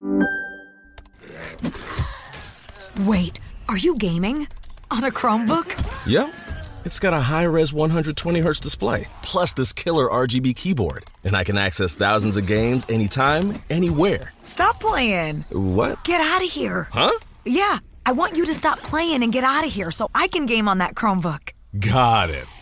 Wait, are you gaming? On a Chromebook? Yep. It's got a high-res 120Hz display, plus this killer RGB keyboard. And I can access thousands of games anytime, anywhere. Stop playing. What? Get out of here. Huh? Yeah, I want you to stop playing and get out of here so I can game on that Chromebook. Got it.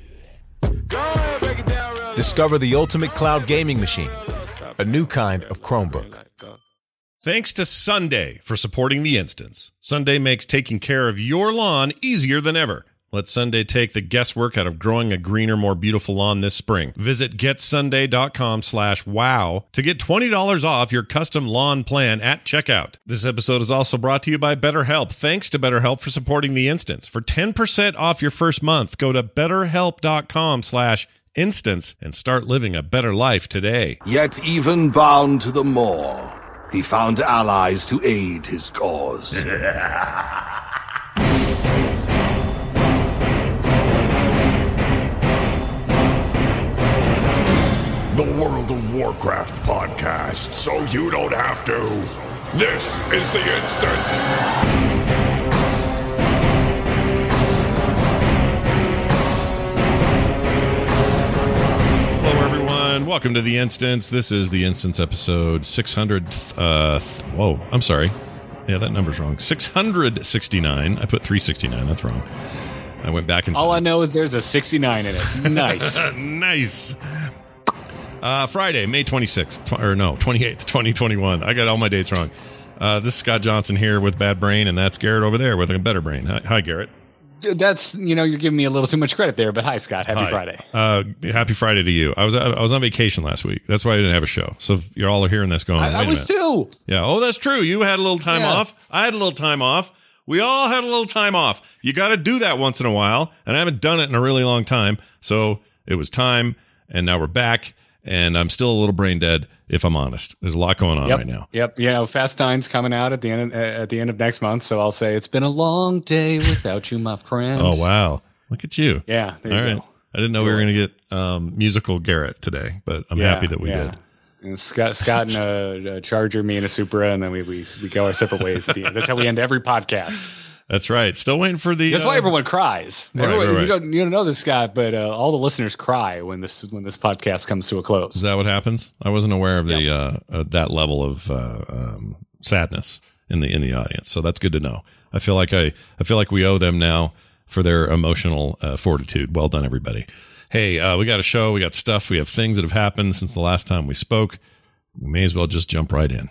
Discover the ultimate cloud gaming machine, a new kind of Chromebook. Thanks to Sunday for supporting The Instance. Sunday makes taking care of your lawn easier than ever. Let Sunday take the guesswork out of growing a greener, more beautiful lawn this spring. Visit getsunday.com/wow to get $20 off your custom lawn plan at checkout. This episode is also brought to you by BetterHelp. Thanks to BetterHelp for supporting The Instance. For 10% off your first month, go to betterhelp.com/instance and start living a better life today. Yet even bound to the maw, he found allies to aid his cause. The World of Warcraft podcast, so you don't have to. This is The Instance. Hello, everyone. Welcome to The Instance. This is The Instance episode 600. Whoa, I'm sorry. Yeah, that number's wrong. 669. I put 369. That's wrong. I went back and... All I know is there's a 69 in it. Nice. Nice. Friday, May 26th, or no, 28th, 2021. I got all my dates wrong. This is Scott Johnson here with Bad Brain, and that's Garrett over there with a better brain. Hi, Garrett. That's, you're giving me a little too much credit there, but hi, Scott. Happy Friday. Happy Friday to you. I was on vacation last week. That's why I didn't have a show. So you're all hearing this going, I was too. Yeah. Oh, that's true. You had a little time off. I had a little time off. We all had a little time off. You got to do that once in a while, and I haven't done it in a really long time. So it was time, and now we're back. And I'm still a little brain dead, if I'm honest. There's a lot going on right now. Yep. Fast Time's coming out at the end of next month, so I'll say it's been a long day without you, my friend. Oh wow, look at you. Yeah, there you go. I didn't know we were going to get musical Garrett today, but I'm happy that we did. And Scott in a Charger, me in a Supra, and then we go our separate ways at the end. That's how we end every podcast. That's right. Still waiting for the... That's why everyone cries. Right. You don't know this, Scott, but all the listeners cry when this podcast comes to a close. Is that what happens? I wasn't aware of the that level of sadness in the audience. So that's good to know. I feel like we owe them now for their emotional fortitude. Well done, everybody. Hey, we got a show. We got stuff. We have things that have happened since the last time we spoke. We may as well just jump right in.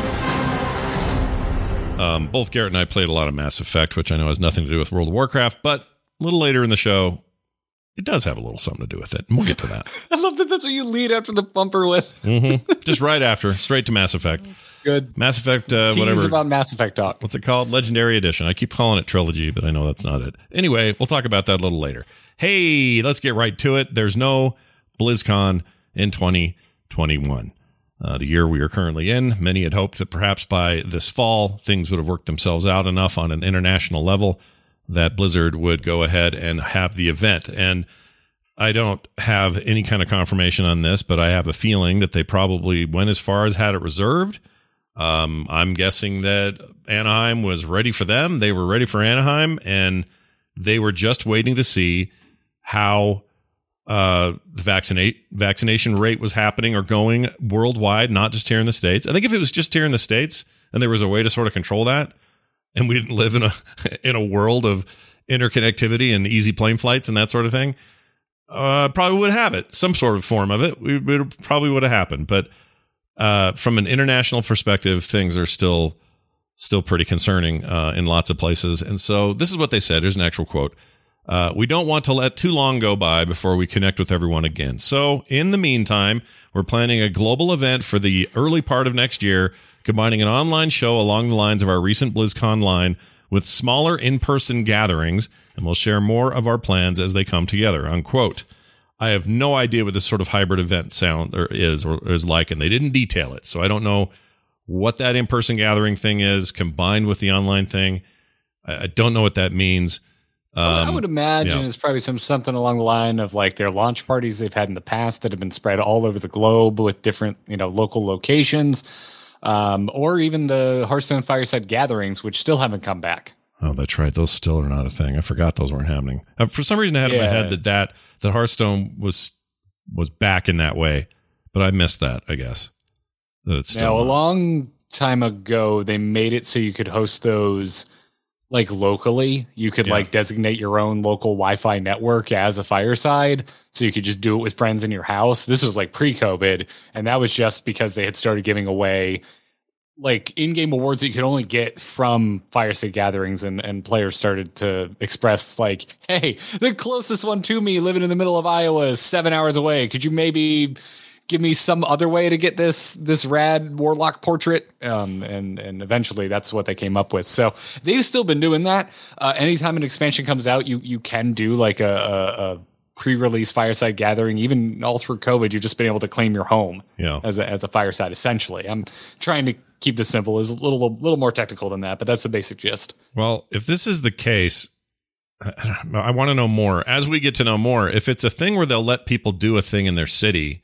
Both Garrett and I played a lot of Mass Effect, which I know has nothing to do with World of Warcraft, but a little later in the show, it does have a little something to do with it, and we'll get to that. I love that that's what you lead after the bumper with. Just right after, straight to Mass Effect. Good. Mass Effect, whatever. About Mass Effect talk. What's it called? Legendary Edition. I keep calling it Trilogy, but I know that's not it. Anyway, we'll talk about that a little later. Hey, let's get right to it. There's no BlizzCon in 2021. The year we are currently in. Many had hoped that perhaps by this fall, things would have worked themselves out enough on an international level that Blizzard would go ahead and have the event. And I don't have any kind of confirmation on this, but I have a feeling that they probably went as far as had it reserved. I'm guessing that Anaheim was ready for them. They were ready for Anaheim, and they were just waiting to see how the vaccination rate was happening or going worldwide, not just here in the States. I think if it was just here in the States and there was a way to sort of control that, and we didn't live in a world of interconnectivity and easy plane flights and that sort of thing, probably would have it. Some sort of form of it. It probably would have happened. But from an international perspective, things are still pretty concerning in lots of places. And so this is what they said. Here's an actual quote. We don't want to let too long go by before we connect with everyone again. So in the meantime, we're planning a global event for the early part of next year, combining an online show along the lines of our recent BlizzCon line with smaller in-person gatherings, and we'll share more of our plans as they come together, unquote. I have no idea what this sort of hybrid event is like, and they didn't detail it. So I don't know what that in-person gathering thing is combined with the online thing. I don't know what that means. I would imagine it's probably something along the line of like their launch parties they've had in the past that have been spread all over the globe with different, local locations. or even the Hearthstone Fireside Gatherings, which still haven't come back. Oh, that's right. Those still are not a thing. I forgot those weren't happening. For some reason, I had in my head that Hearthstone was back in that way, but I missed that, I guess. That it's still a long time ago, they made it so you could host those like locally. You could like designate your own local Wi-Fi network as a Fireside, so you could just do it with friends in your house. This was like pre-COVID, and that was just because they had started giving away like in-game awards that you could only get from Fireside Gatherings, and players started to express like, hey, the closest one to me living in the middle of Iowa is 7 hours away. Could you maybe give me some other way to get this rad Warlock portrait? And eventually that's what they came up with. So they've still been doing that. Anytime an expansion comes out, you can do like a pre-release Fireside Gathering. Even all through COVID, you've just been able to claim your home as a Fireside, essentially. I'm trying to keep this simple. It's a little more technical than that, but that's the basic gist. Well, if this is the case, I want to know more. As we get to know more, if it's a thing where they'll let people do a thing in their city,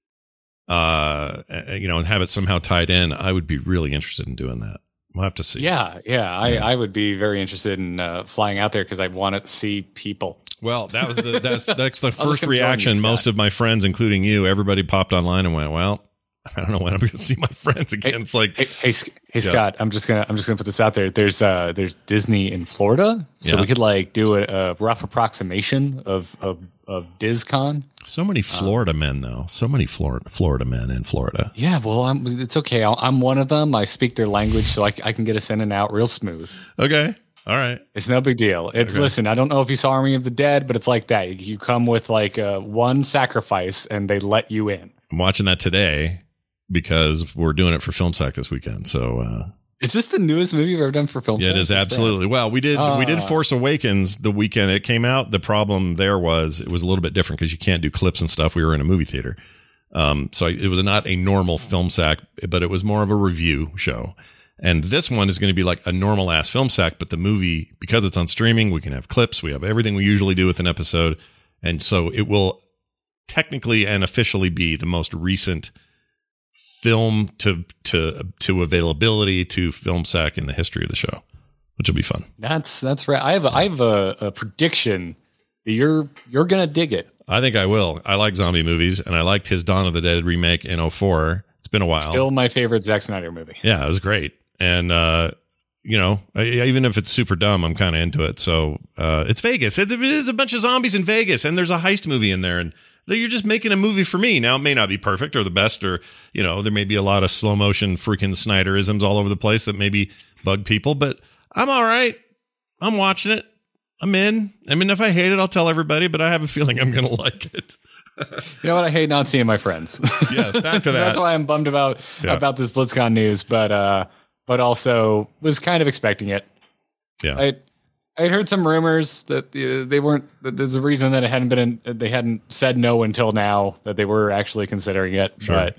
and have it somehow tied in, I would be really interested in doing that. We'll have to see. I would be very interested in flying out there because I want to see people. Well, that's the first reaction. Most of my friends, including you, everybody popped online and went, well, I don't know when I'm going to see my friends again. It's like, hey, Scott, I'm just gonna put this out there. There's Disney in Florida, so we could like do a rough approximation of DizCon. So many Florida men, though. So many Florida men in Florida. Yeah, well, it's okay. I'm one of them. I speak their language, so I can get us in and out real smooth. Okay. All right. It's no big deal. Listen, I don't know if you saw Army of the Dead, but it's like that. You come with like one sacrifice, and they let you in. I'm watching that today because we're doing it for Film Sack this weekend. So, is this the newest movie you've ever done for Film Sack? Yeah, it is, absolutely. Well, we did Force Awakens the weekend it came out. The problem there was it was a little bit different because you can't do clips and stuff. We were in a movie theater. So it was not a normal Film Sack, but it was more of a review show. And this one is going to be like a normal ass Film Sack, but the movie, because it's on streaming, we can have clips. We have everything we usually do with an episode. And so it will technically and officially be the most recent film to availability to Film Sack in the history of the show, which will be fun. That's right. I have a prediction that you're gonna dig it. I think I will. I like zombie movies, and I liked his Dawn of the Dead remake in 2004. It's been a while. Still my favorite Zack Snyder movie. Yeah, it was great. And even if it's super dumb, I'm kind of into it. So it's Vegas. It is a bunch of zombies in Vegas, and there's a heist movie in there, and you're just making a movie for me. Now, it may not be perfect or the best, or, there may be a lot of slow motion freaking Snyderisms all over the place that maybe bug people, but I'm all right. I'm watching it. I'm in. I mean, if I hate it, I'll tell everybody, but I have a feeling I'm going to like it. You know what? I hate not seeing my friends. Yeah, back to that. That's why I'm bummed about this BlizzCon news, but also was kind of expecting it. Yeah. I heard some rumors that they weren't. That there's a reason that they hadn't said no until now, that they were actually considering it. Sure. But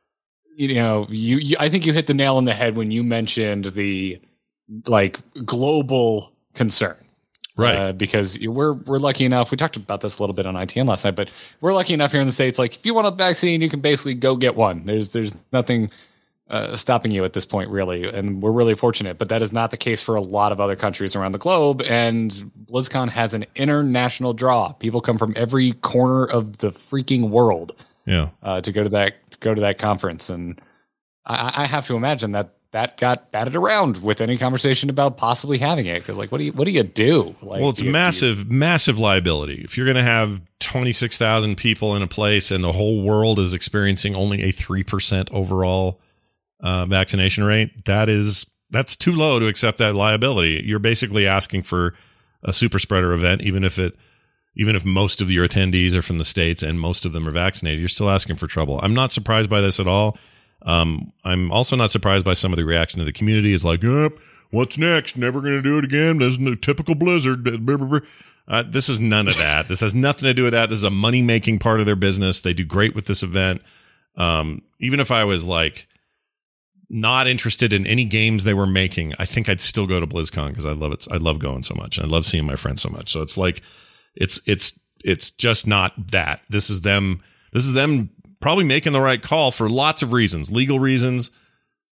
I think you hit the nail on the head when you mentioned the like global concern, right? Because we're lucky enough. We talked about this a little bit on ITN last night, but we're lucky enough here in the States. Like, if you want a vaccine, you can basically go get one. There's nothing stopping you at this point, really, and we're really fortunate. But that is not the case for a lot of other countries around the globe. And BlizzCon has an international draw. People come from every corner of the freaking world, to go to that conference. And I have to imagine that got batted around with any conversation about possibly having it, because like, what do you do? Like, well, it's massive liability. If you're going to have 26,000 people in a place and the whole world is experiencing only a 3% overall vaccination rate, that's too low to accept that liability. You're basically asking for a super spreader event, even if most of your attendees are from the States and most of them are vaccinated. You're still asking for trouble. I'm not surprised by this at all. I'm also not surprised by some of the reaction of the community. Is like, what's next? Never going to do it again. There's no typical Blizzard. This is none of that. This has nothing to do with that. This is a money-making part of their business. They do great with this event. Even if I was like not interested in any games they were making, I think I'd still go to BlizzCon because I love it. I love going so much. And I love seeing my friends so much. So it's like, it's just not that. This is them probably making the right call for lots of reasons, legal reasons,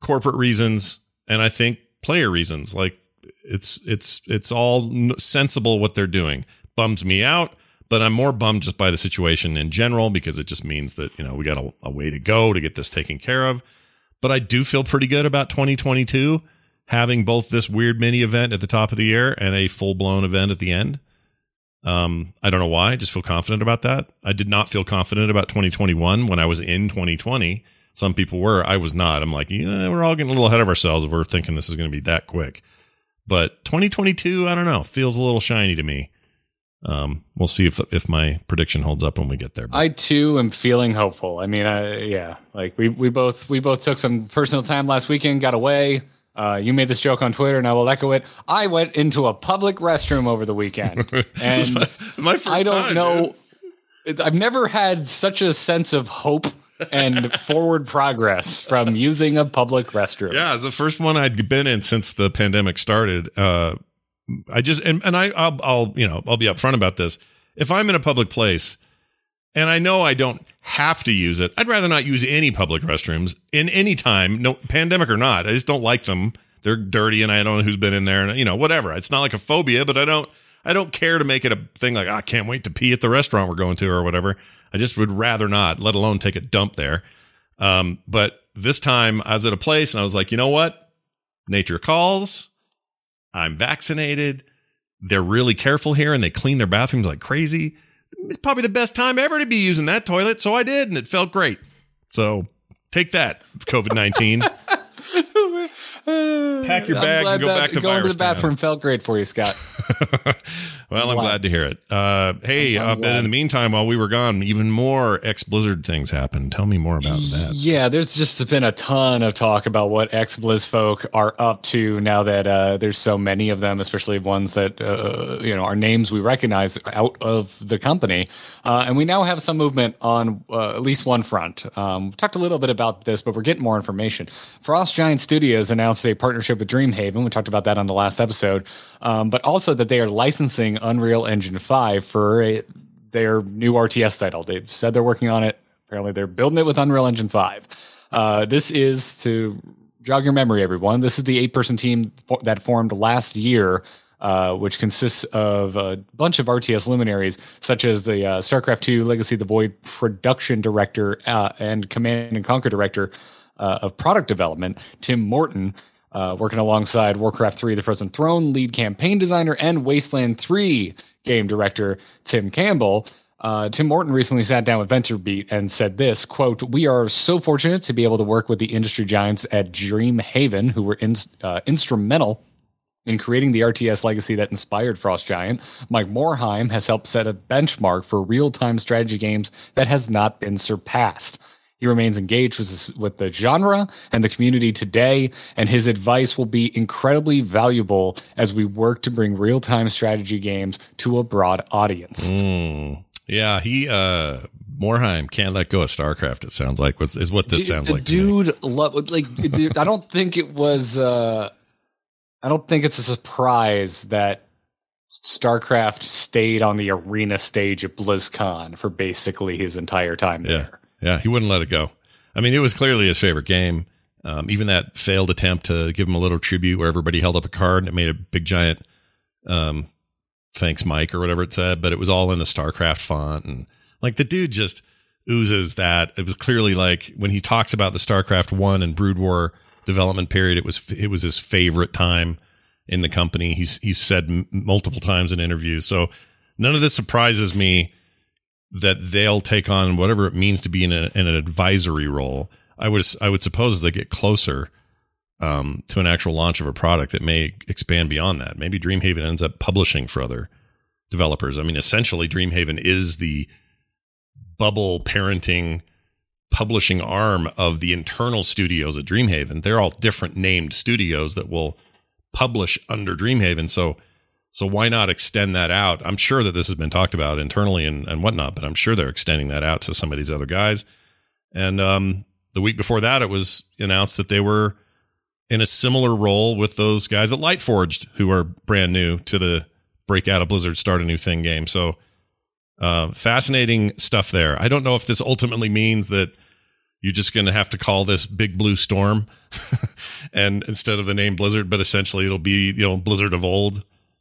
corporate reasons, and I think player reasons. Like it's all sensible what they're doing. Bums me out, but I'm more bummed just by the situation in general, because it just means that, we got a way to go to get this taken care of. But I do feel pretty good about 2022 having both this weird mini event at the top of the year and a full blown event at the end. I don't know why. I just feel confident about that. I did not feel confident about 2021 when I was in 2020. Some people were. I was not. I'm like, we're all getting a little ahead of ourselves if we're thinking this is going to be that quick. But 2022, I don't know, feels a little shiny to me. We'll see if my prediction holds up when we get there. I too am feeling hopeful. I mean, like we both took some personal time last weekend, got away. You made this joke on Twitter, and I will echo it. I went into a public restroom over the weekend, and my first I don't time, know. I've never had such a sense of hope and forward progress from using a public restroom. Yeah, it's the first one I'd been in since the pandemic started. I just I'll be upfront about this. If I'm in a public place and I know I don't have to use it, I'd rather not use any public restrooms in any time, no pandemic or not. I just don't like them. They're dirty, and I don't know who's been in there, and whatever. It's not like a phobia, but I don't care to make it a thing like, I can't wait to pee at the restaurant we're going to or whatever. I just would rather not, let alone take a dump there. But this time I was at a place and I was like, you know what? Nature calls. I'm vaccinated. They're really careful here, and they clean their bathrooms like crazy. It's probably the best time ever to be using that toilet. So I did, and it felt great. So take that, COVID-19. Pack your bags and go back to going virus to the bathroom town. felt great for you, Scott. Well, I'm glad to hear it. Hey, but in the meantime, while we were gone, even more ex-Blizzard things happened. Tell me more about that. Yeah, there's just been a ton of talk about what ex-Blizz folk are up to now that there's so many of them, especially ones that are names we recognize out of the company. And we now have some movement on at least one front. We talked a little bit about this, but we're getting more information. Frost Giant Studios announced a partnership with Dreamhaven. We talked about that on the last episode. But also that they are licensing Unreal Engine 5 for their new RTS title. They've said they're working on it. Apparently they're building it with Unreal Engine 5. This is, to jog your memory, everyone, this is the 8-person team that formed last year, which consists of a bunch of RTS luminaries, such as the StarCraft II Legacy of the Void production director and Command & Conquer director of product development, Tim Morton, working alongside Warcraft 3 The Frozen Throne lead campaign designer and Wasteland 3 game director Tim Campbell. Tim Morton recently sat down with VentureBeat and said this, quote, "We are so fortunate to be able to work with the industry giants at Dreamhaven, who were instrumental in creating the RTS legacy that inspired Frost Giant. Mike Morhaime has helped set a benchmark for real-time strategy games that has not been surpassed. He remains engaged with the genre and the community today, and his advice will be incredibly valuable as we work to bring real-time strategy games to a broad audience." Yeah, Morhaime can't let go of StarCraft, it sounds like, is what this sounds like. Dude, I don't think it was... I don't think it's a surprise that StarCraft stayed on the arena stage at BlizzCon for basically his entire time there. Yeah, he wouldn't let it go. I mean, it was clearly his favorite game. Even that failed attempt to give him a little tribute where everybody held up a card and it made a big giant thanks Mike or whatever it said, but it was all in the StarCraft font. And like the dude just oozes that. It was clearly like when he talks about the StarCraft 1 and Brood War development period, it was his favorite time in the company. He's said multiple times in interviews. So none of this surprises me that they'll take on whatever it means to be in an advisory role. I would suppose as they get closer to an actual launch of a product, it may expand beyond that. Maybe Dreamhaven ends up publishing for other developers. I mean, essentially Dreamhaven is the bubble parenting publishing arm of the internal studios at Dreamhaven. They're all different named studios that will publish under Dreamhaven. So why not extend that out? I'm sure that this has been talked about internally and whatnot, but I'm sure they're extending that out to some of these other guys. And the week before that, it was announced that they were in a similar role with those guys at Lightforged, who are brand new to the break out of Blizzard, start a new thing game. So fascinating stuff there. I don't know if this ultimately means that, You're just going to have to call this Big Blue Storm, and instead of the name Blizzard, but essentially it'll be Blizzard of old.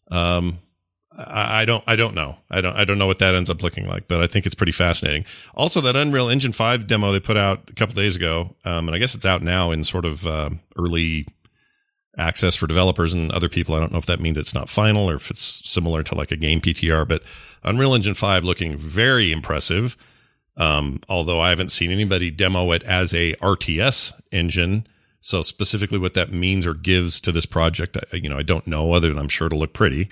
I don't know. I don't know what that ends up looking like, but I think it's pretty fascinating. Also, that Unreal Engine 5 demo they put out a couple days ago, and I guess it's out now in sort of early access for developers and other people. I don't know if that means it's not final or if it's similar to like a game PTR, but Unreal Engine 5 looking very impressive. Although I haven't seen anybody demo it as a RTS engine. So specifically what that means or gives to this project, I don't know, other than I'm sure it'll look pretty.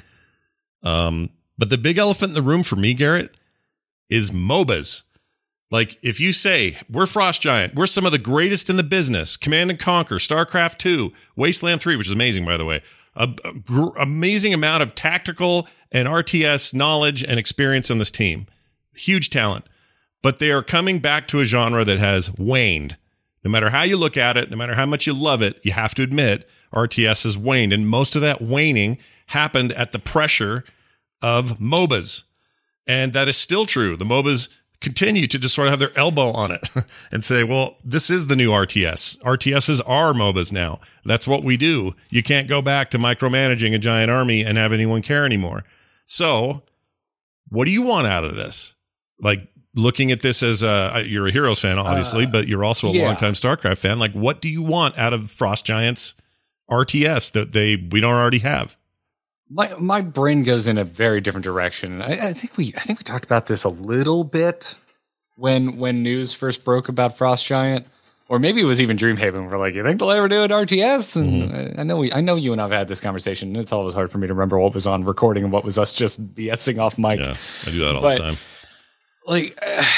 But the big elephant in the room for me, Garrett, is MOBAs. Like, if you say, we're Frost Giant, we're some of the greatest in the business, Command & Conquer, StarCraft 2, Wasteland 3, which is amazing, by the way, amazing amount of tactical and RTS knowledge and experience on this team. Huge talent. But they are coming back to a genre that has waned. No matter how you look at it, no matter how much you love it, you have to admit RTS has waned. And most of that waning happened at the pressure of MOBAs. And that is still true. The MOBAs continue to just sort of have their elbow on it and say, well, this is the new RTS. RTSs are MOBAs now. That's what we do. You can't go back to micromanaging a giant army and have anyone care anymore. So what do you want out of this? Like, looking at this as you're a Heroes fan, obviously, but you're also a longtime StarCraft fan. Like, what do you want out of Frost Giants RTS that we don't already have? My brain goes in a very different direction. I think we talked about this a little bit when news first broke about Frost Giant, or maybe it was even Dreamhaven. We're like, you think they'll ever do an RTS? And I know you and I've had this conversation. And it's always hard for me to remember what was on recording and what was us just BSing off mic. Yeah, I do that all the time. Like,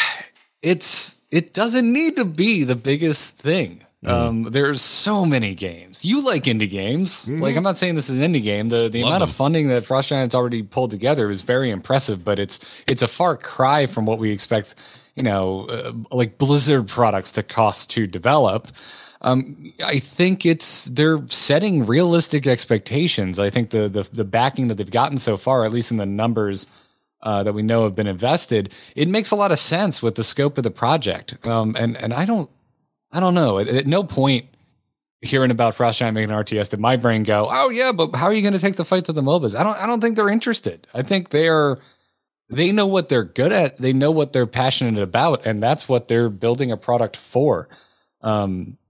it doesn't need to be the biggest thing. There's so many games. You like indie games. Like, I'm not saying this is an indie game. The amount of funding that Frost Giant's already pulled together is very impressive, but it's a far cry from what we expect, like Blizzard products to cost to develop. I think they're setting realistic expectations. I think the backing that they've gotten so far, at least in the numbers that we know have been invested, it makes a lot of sense with the scope of the project. And I don't know. At no point hearing about Frost Giant making an RTS did my brain go, oh yeah, but how are you going to take the fight to the MOBAs? I don't think they're interested. I think they know what they're good at. They know what they're passionate about, and that's what they're building a product for. Hell,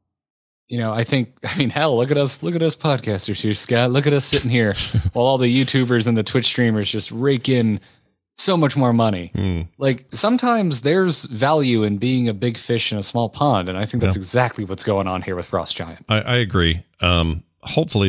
look at us podcasters here, Scott. Look at us sitting here while all the YouTubers and the Twitch streamers just rake in so much more money. Like, sometimes there's value in being a big fish in a small pond, and I think that's exactly what's going on here with Frost Giant. I agree. Hopefully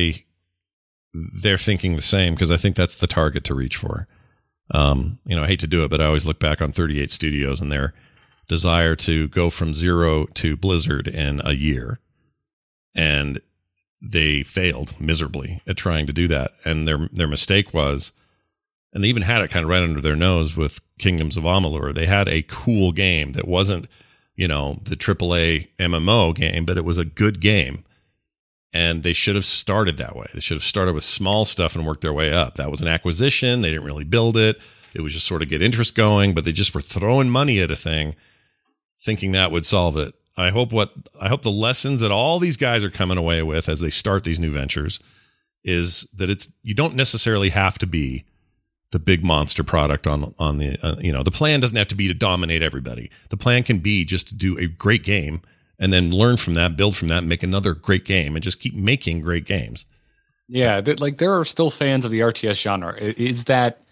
they're thinking the same, because I think that's the target to reach for. I hate to do it, but I always look back on 38 Studios and their desire to go from zero to Blizzard in a year, and they failed miserably at trying to do that. And their mistake was, and they even had it kind of right under their nose with Kingdoms of Amalur. They had a cool game that wasn't, the AAA MMO game, but it was a good game. And they should have started that way. They should have started with small stuff and worked their way up. That was an acquisition. They didn't really build it. It was just sort of get interest going, but they just were throwing money at a thing, thinking that would solve it. I hope the lessons that all these guys are coming away with as they start these new ventures is that you don't necessarily have to be the big monster product on the the plan doesn't have to be to dominate everybody. The plan can be just to do a great game and then learn from that, build from that, and make another great game, and just keep making great games. Yeah, there are still fans of the RTS genre. Is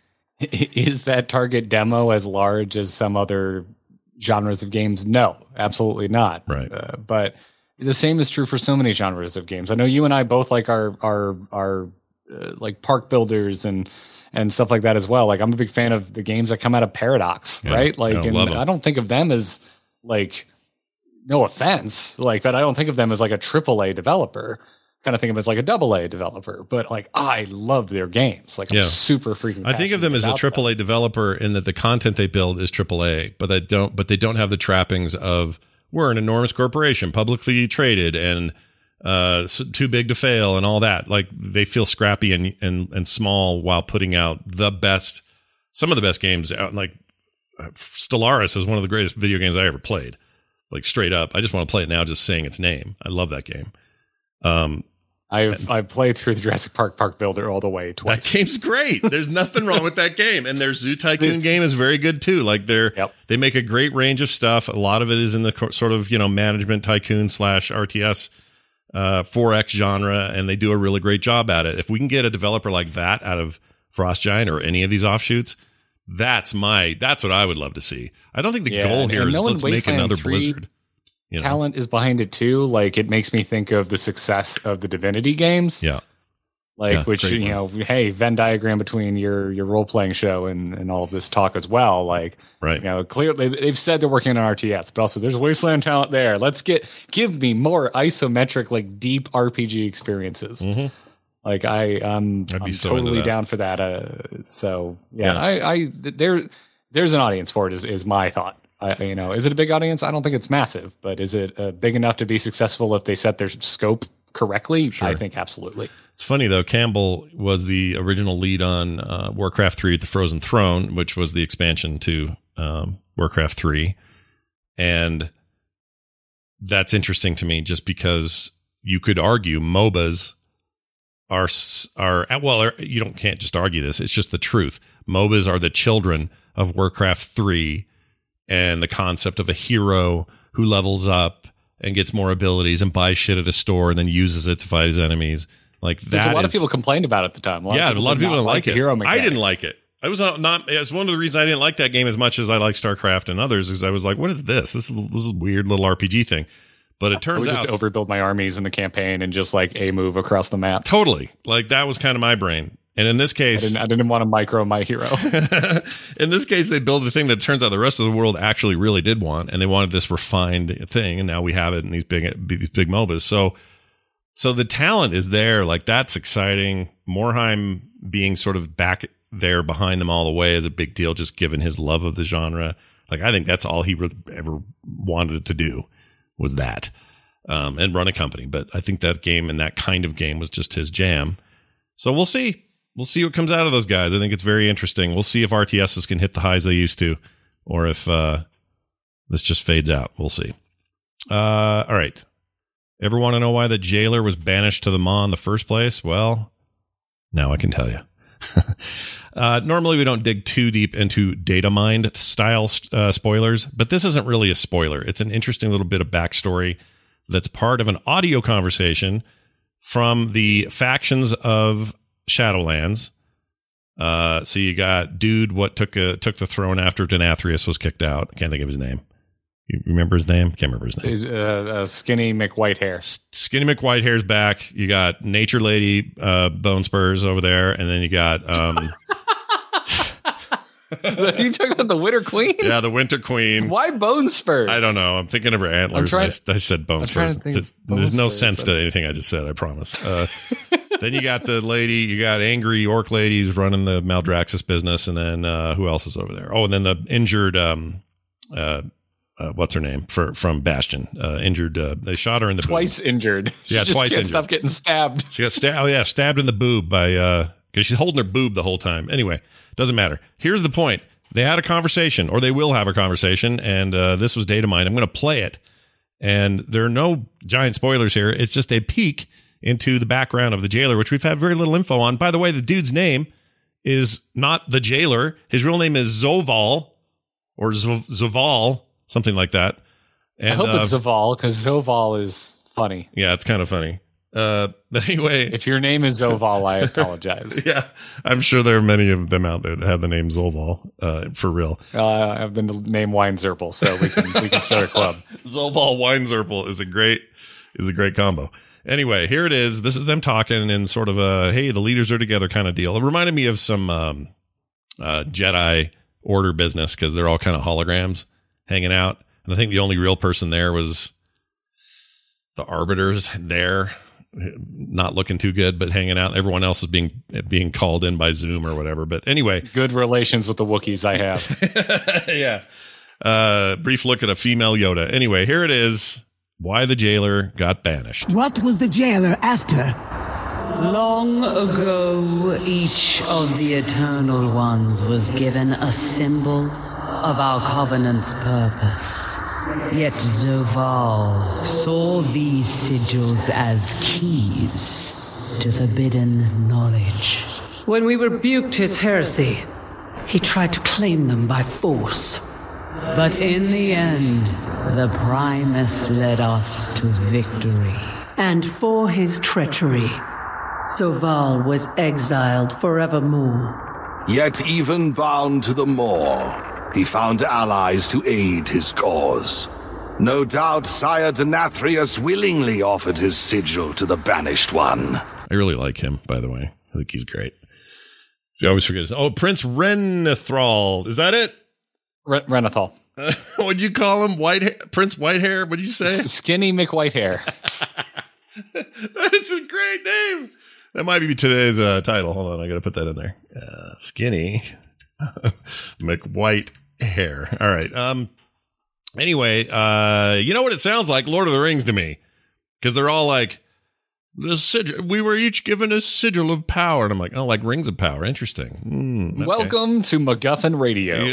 that target demo as large as some other genres of games? No, absolutely not. Right. But the same is true for so many genres of games. I know you and I both like our like park builders and stuff like that as well. Like, I'm a big fan of the games that come out of Paradox, right? Like, and I don't think of them as, like, no offense, like, but I don't think of them as like a AAA developer. Kind of think of them as like a AA developer. But like, I love their games. Like, I'm super freaking. I think of them as a AAA developer in that the content they build is AAA, but they don't have the trappings of, we're an enormous corporation, publicly traded, and too big to fail and all that. Like, they feel scrappy and small while putting out some of the best games out. Like, Stellaris is one of the greatest video games I ever played. like straight up. I just want to play it now, just saying its name. I love that game. I've played through the Jurassic Park Builder all the way twice. That game's great. There's nothing wrong with that game. And their Zoo Tycoon game is very good too. Like they make a great range of stuff. A lot of it is in the sort of, management tycoon / RTS 4X genre, and they do a really great job at it. If we can get a developer like that out of Frost Giant or any of these offshoots, that's what I would love to see. I don't think the goal here is let's make another Blizzard. Talent is behind it too. Like, it makes me think of the success of the Divinity games. Yeah. Which, hey, Venn diagram between your role-playing show and all of this talk as well. Like, right. Clearly they've said they're working on RTS, but also there's Wasteland talent there. Let's give me more isometric, like deep RPG experiences. Mm-hmm. Like I'm totally down for that. There's an audience for it is my thought. Is it a big audience? I don't think it's massive, but is it big enough to be successful if they set their scope correctly? Sure. I think absolutely. It's funny though. Campbell was the original lead on Warcraft 3: The Frozen Throne, which was the expansion to Warcraft 3, and that's interesting to me just because you could argue MOBAs are you can't just argue this. It's just the truth. MOBAs are the children of Warcraft 3. And the concept of a hero who levels up and gets more abilities and buys shit at a store and then uses it to fight his enemies. Like that. Which a lot of people complained about at the time. A lot of people didn't like it. I didn't like it. I was not. It's one of the reasons I didn't like that game as much as I like StarCraft and others. Is I was like, what is this? This is a weird little RPG thing. But it turns out just overbuild my armies in the campaign and just like a move across the map. Totally. Like that was kind of my brain. And in this case, I didn't want to micro my hero. In this case, they build the thing that turns out the rest of the world actually really did want, and they wanted this refined thing, and now we have it in these big MOBAs. So the talent is there. Like that's exciting. Morhaime being sort of back there behind them all the way is a big deal, just given his love of the genre. Like I think that's all he ever wanted to do was that, and run a company. But I think that game and that kind of game was just his jam. So we'll see. We'll see what comes out of those guys. I think it's very interesting. We'll see if RTSs can hit the highs they used to, or if this just fades out. We'll see. All right. Ever want to know why the jailer was banished to the Maw in the first place? Well, now I can tell you. Normally, we don't dig too deep into data mined style spoilers, but this isn't really a spoiler. It's an interesting little bit of backstory that's part of an audio conversation from the factions of Shadowlands. So you got dude what took the throne after Denathrius was kicked out. I can't think of his name. You remember his name? Can't remember his name. He's Skinny McWhitehair. Skinny McWhitehair's back. You got Nature Lady Bone Spurs over there, and then you got you talking about the Winter Queen? Yeah, the Winter Queen. Why Bone Spurs? I don't know. I'm thinking of her antlers. I said Bone Spurs. There's no sense to anything I just said, I promise. Then you got the lady, you got angry orc lady who's running the Maldraxxus business, and then who else is over there? Oh, and then the injured what's her name from Bastion? Injured. They shot her in the twice boob. Injured. Yeah, she twice just can't injured. Stop getting stabbed. She got stabbed. Oh yeah, stabbed in the boob by because she's holding her boob the whole time. Anyway, doesn't matter. Here's the point. They had a conversation, or they will have a conversation, and this was data mined. I'm going to play it, and there are no giant spoilers here. It's just a peek into the background of the jailer, which we've had very little info on. By the way, the dude's name is not the jailer. His real name is Zoval, or Zoval, something like that. And, I hope it's Zoval, because Zoval is funny. Yeah, it's kind of funny. But anyway, if your name is Zoval, I apologize. Yeah, I'm sure there are many of them out there that have the name Zoval for real. I have the name Weinzerpel, so we can start a club. Zoval Weinzerpel is a great combo. Anyway, here it is. This is them talking in sort of a hey, the leaders are together kind of deal. It reminded me of some Jedi Order business because they're all kind of holograms hanging out, and I think the only real person there was the Arbiters there. Not looking too good, but hanging out. Everyone else is being called in by Zoom or whatever. But anyway, good relations with the Wookiees I have. Yeah. Brief look at a female Yoda. Anyway, here it is. Why the jailer got banished. What was the jailer after? Long ago, each of the Eternal Ones was given a symbol of our Covenant's purpose. Yet Zoval saw these sigils as keys to forbidden knowledge. When we rebuked his heresy, he tried to claim them by force. But in the end, the Primus led us to victory. And for his treachery, Zoval was exiled forevermore. Yet even bound to the Maw, he found allies to aid his cause. No doubt Sire Denathrius willingly offered his sigil to the Banished One. I really like him, by the way. I think he's great. I always forget his. Oh, Prince Renethral. Is that it? Renethal. What'd you call him? Prince Whitehair? What'd you say? Skinny McWhitehair. That's a great name. That might be today's title. Hold on, I got to put that in there. Skinny McWhitehair. All right. Anyway, you know what it sounds like? Lord of the Rings to me, because they're all like, the sigil. We were each given a sigil of power, and I'm like, oh, like Rings of Power. Interesting. Okay. Welcome to MacGuffin Radio,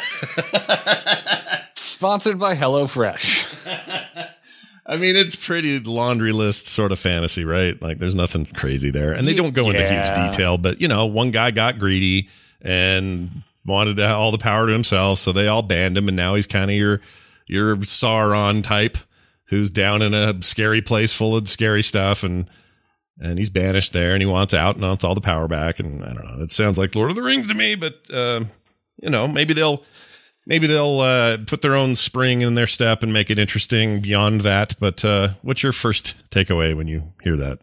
sponsored by HelloFresh. I mean, it's pretty laundry list sort of fantasy, right? Like, there's nothing crazy there, and they don't go into huge detail. But one guy got greedy and wanted to have all the power to himself, so they all banned him, and now he's kind of your Sauron type, who's down in a scary place full of scary stuff, and he's banished there, and he wants out and wants all the power back. And I don't know. It sounds like Lord of the Rings to me, but maybe they'll put their own spring in their step and make it interesting beyond that. But what's your first takeaway when you hear that?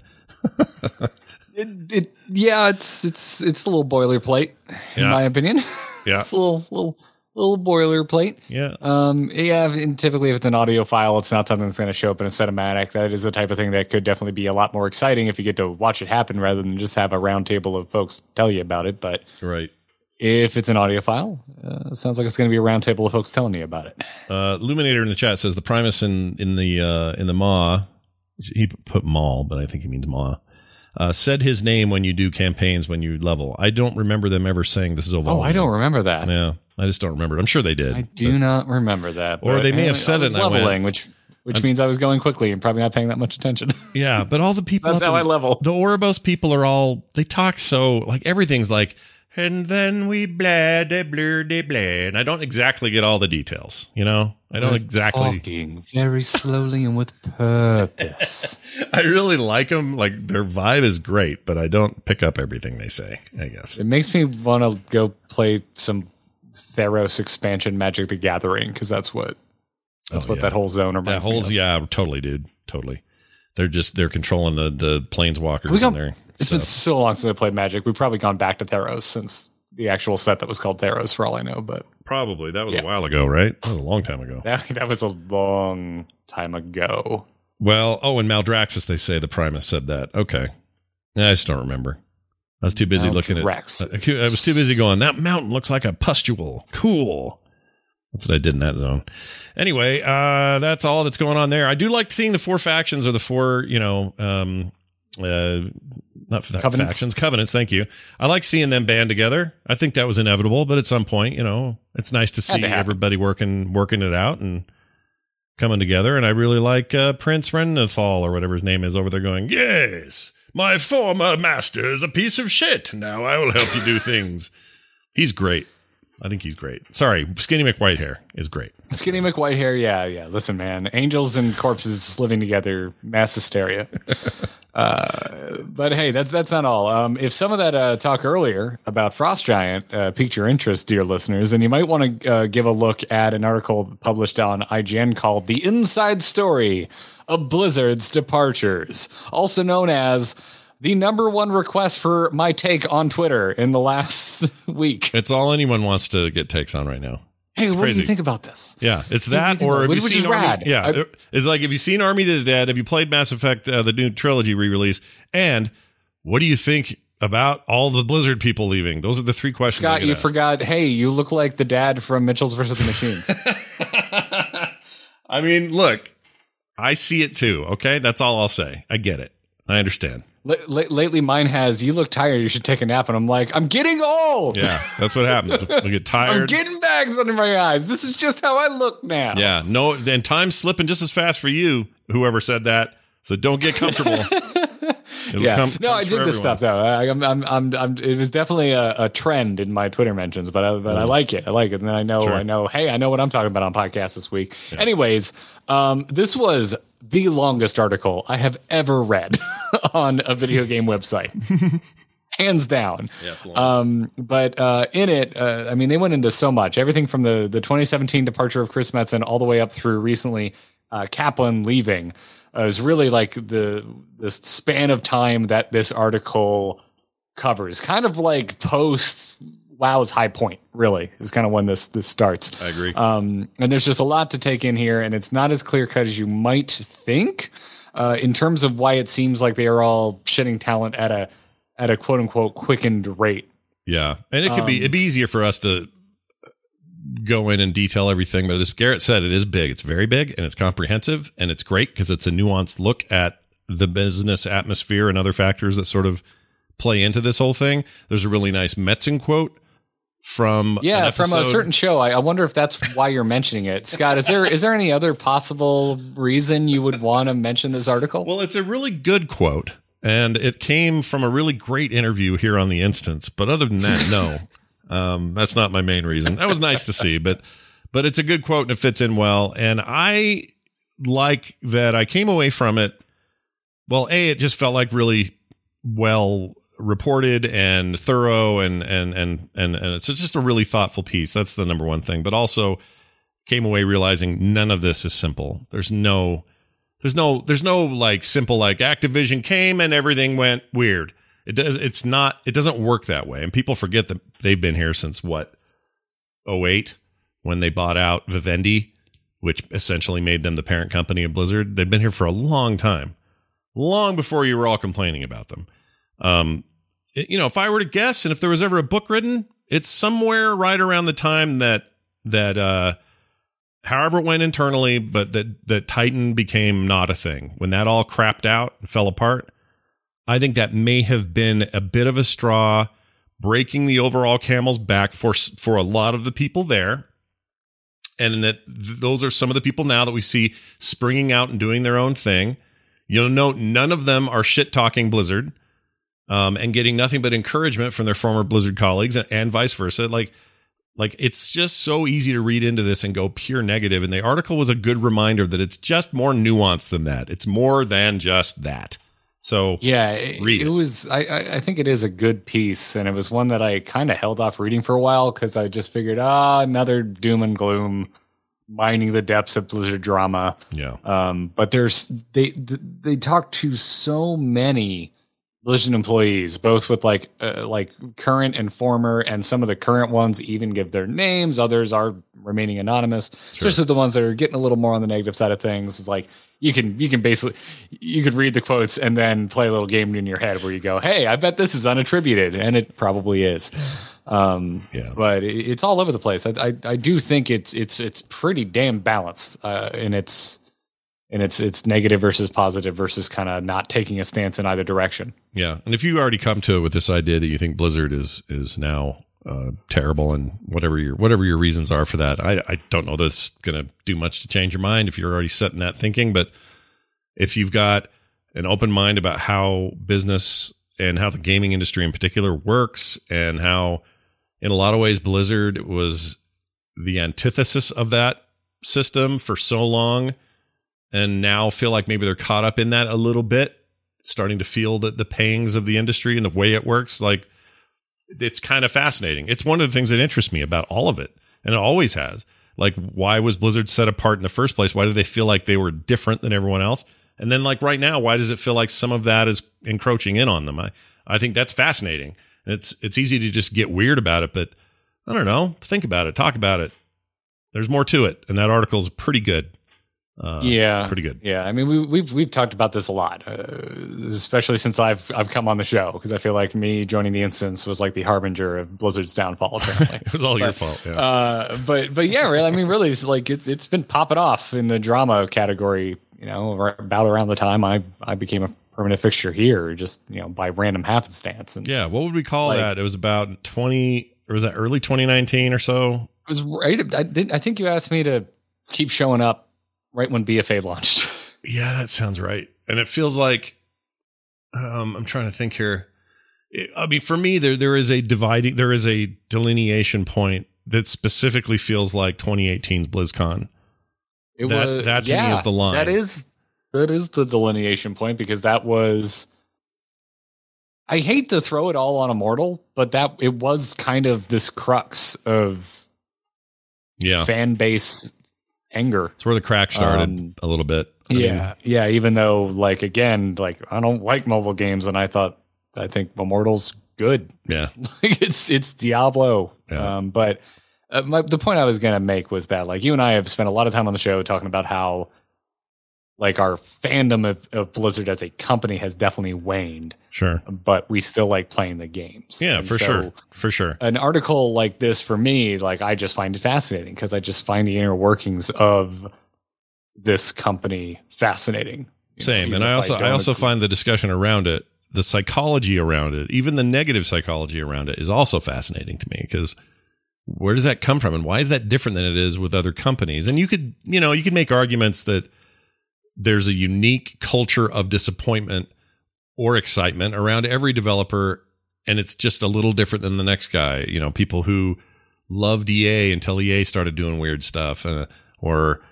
It's a little boilerplate in my opinion. Yeah, it's a little boilerplate. Yeah. And typically if it's an audio file, it's not something that's going to show up in a cinematic. That is the type of thing that could definitely be a lot more exciting if you get to watch it happen rather than just have a round table of folks tell you about it. But right. If it's an audio file, it sounds like it's going to be a round table of folks telling you about it. Luminator in the chat says the Primus in the Maw, he put Maul, but I think he means Maw, said his name when you do campaigns when you level. I don't remember them ever saying this is Oval. Oh, I don't remember that. Yeah, I just don't remember it. I'm sure they did. I do not remember that. Or they may have said it. And leveling, which means I was going quickly and probably not paying that much attention. Yeah, but all the people. That's how I level. The Ouroboros people are all. They talk so like everything's like. And then we bled, and I don't exactly get all the details, I don't exactly. Talking very slowly and with purpose. I really like them. Like, their vibe is great, but I don't pick up everything they say, I guess. It makes me want to go play some Theros expansion Magic the Gathering, because that's what that whole zone reminds me of. Yeah, totally, dude. Totally. They're controlling the planeswalkers in there. It's been so long since I played Magic. We've probably gone back to Theros since the actual set that was called Theros, for all I know. But probably that was a while ago, right? That was a long time ago. That was a long time ago. Well, in Maldraxxus, they say the Primus said that. Okay, I just don't remember. I was too busy looking at. I was too busy going. That mountain looks like a pustule. Cool. That's what I did in that zone. Anyway, that's all that's going on there. I do like seeing the four factions or the four, not factions, covenants. Thank you. I like seeing them band together. I think that was inevitable, but at some point, it's nice to see everybody working it out and coming together. And I really like Prince Renethal or whatever his name is over there going, yes, my former master is a piece of shit. Now I will help you do things. He's great. I think he's great. Sorry, Skinny McWhitehair is great. Skinny McWhitehair, yeah. Listen, man, angels and corpses living together, mass hysteria. But hey, that's not all. If some of that talk earlier about Frost Giant piqued your interest, dear listeners, then you might want to give a look at an article published on IGN called "The Inside Story of Blizzard's Departures," also known as the number one request for my take on Twitter in the last week. It's all anyone wants to get takes on right now. Hey, it's what crazy. Do you think about this? Yeah, it's that, or have you seen Army? Yeah, it's like, have you seen Army of the Dead? Have you played Mass Effect, the new trilogy re-release? And what do you think about all the Blizzard people leaving? Those are the three questions. Scott, you forgot. Hey, you look like the dad from Mitchell's versus the Machines. I mean, look, I see it too. Okay, that's all I'll say. I get it. I understand. Lately, mine has, you look tired, you should take a nap. And I'm like, I'm getting old. Yeah, that's what happens. We get tired. I'm getting bags under my eyes. This is just how I look now. Yeah, no, then time's slipping just as fast for you, whoever said that. So don't get comfortable. I did this stuff though. It was definitely a trend in my Twitter mentions, but I like it. I like it, and then I know. Hey, I know what I'm talking about on podcast this week. Yeah. Anyways, this was the longest article I have ever read on a video game website, hands down. Yeah, it's long. But in it, I mean, they went into so much. Everything from the 2017 departure of Chris Metzen all the way up through recently Kaplan leaving. Is really like the span of time that this article covers, kind of like post WoW's high point. Really, is kind of when this starts. I agree. And there's just a lot to take in here, and it's not as clear cut as you might think in terms of why it seems like they are all shedding talent at a quote unquote quickened rate. Yeah, and it'd be easier for us to go in and detail everything, but as Garrett said, it is big. It's very big, and it's comprehensive, and it's great because it's a nuanced look at the business atmosphere and other factors that sort of play into this whole thing. There's a really nice Metzen quote from from a certain show. I wonder if that's why you're mentioning it, Scott. Is there any other possible reason you would want to mention this article? Well, it's a really good quote, and it came from a really great interview here on The Instance. But other than that, no. That's not my main reason. That was nice to see, but it's a good quote and it fits in well. And I like that I came away from it. Well, it just felt like really well reported and thorough and it's just a really thoughtful piece. That's the number one thing, but also came away realizing none of this is simple. There's no like simple, like Activision came and everything went weird. It doesn't work that way. And people forget that they've been here since 2008 when they bought out Vivendi, which essentially made them the parent company of Blizzard. They've been here for a long time, long before you were all complaining about them. If I were to guess, and if there was ever a book written, it's somewhere right around the time that however it went internally, but that Titan became not a thing. When that all crapped out and fell apart, I think that may have been a bit of a straw breaking the overall camel's back for a lot of the people there. And that those are some of the people now that we see springing out and doing their own thing. You'll note none of them are shit talking Blizzard and getting nothing but encouragement from their former Blizzard colleagues and vice versa. Like it's just so easy to read into this and go pure negative. And the article was a good reminder that it's just more nuanced than that. It's more than just that. So yeah, it was. I think it is a good piece, and it was one that I kind of held off reading for a while because I just figured, another doom and gloom, mining the depths of Blizzard drama. Yeah. But they talk to so many Blizzard employees, both with like current and former, and some of the current ones even give their names. Others are remaining anonymous. Sure. Especially the ones that are getting a little more on the negative side of things. It's like. You could read the quotes and then play a little game in your head where you go, hey, I bet this is unattributed. And it probably is. But it's all over the place. I do think it's pretty damn balanced in its negative versus positive versus kind of not taking a stance in either direction. Yeah. And if you already come to it with this idea that you think Blizzard is now terrible and whatever your reasons are for that, I don't know that it's going to do much to change your mind if you're already set in that thinking. But if you've got an open mind about how business and how the gaming industry in particular works and how in a lot of ways Blizzard was the antithesis of that system for so long and now feel like maybe they're caught up in that a little bit, starting to feel the pangs of the industry and the way it works, like it's kind of fascinating. It's one of the things that interests me about all of it. And it always has. Like, why was Blizzard set apart in the first place? Why did they feel like they were different than everyone else? And then like right now, why does it feel like some of that is encroaching in on them? I think that's fascinating. And it's easy to just get weird about it, but I don't know. Think about it. Talk about it. There's more to it. And that article is pretty good. Pretty good. Yeah, I mean, we've talked about this a lot, especially since I've come on the show, because I feel like me joining the Instance was like the harbinger of Blizzard's downfall. Apparently, it was all your fault. Yeah. But yeah, really, I mean, really, it's like it's been popping off in the drama category. You know, about around the time I became a permanent fixture here, just by random happenstance. And yeah, what would we call that? It was about 20, or was that early 2019 or so? It was right. I think you asked me to keep showing up right when BFA launched. Yeah, that sounds right. And it feels like I'm trying to think here. For me, there is a delineation point that specifically feels like 2018's BlizzCon. That to me is the line. That is the delineation point, because that was. I hate to throw it all on Immortal, but it was kind of this crux of fan base anger. It's where the crack started a little bit. Yeah. Even though, again, I don't like mobile games, and I think Immortal's good. Yeah, it's Diablo. Yeah. But the point I was gonna make was that you and I have spent a lot of time on the show talking about how our fandom of Blizzard as a company has definitely waned. Sure, but we still like playing the games. Yeah, and for sure. An article like this for me, I just find it fascinating, because I just find the inner workings of this company fascinating. Same, and I also find the discussion around it, the psychology around it, even the negative psychology around it, is also fascinating to me, because where does that come from, and why is that different than it is with other companies? And you could make arguments that there's a unique culture of disappointment or excitement around every developer, and it's just a little different than the next guy. People who loved EA until EA started doing weird stuff, or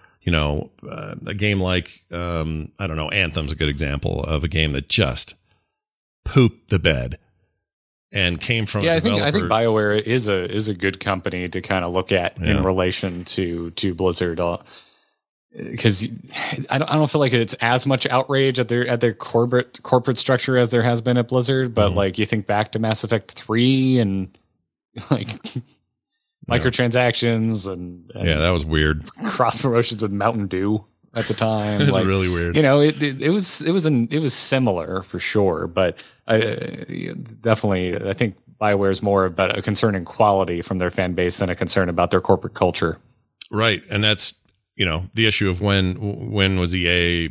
a game like I don't know, Anthem's a good example of a game that just pooped the bed and came from. Yeah, I think BioWare is a good company to kind of look at in relation to Blizzard. Because I don't feel like it's as much outrage at their corporate structure as there has been at Blizzard, but you think back to Mass Effect 3 and microtransactions and that was weird. Cross promotions with Mountain Dew at the time. It was really weird. It was similar for sure, but definitely I think BioWare is more about a concern in quality from their fan base than a concern about their corporate culture. Right, and that's. The issue of when was EA,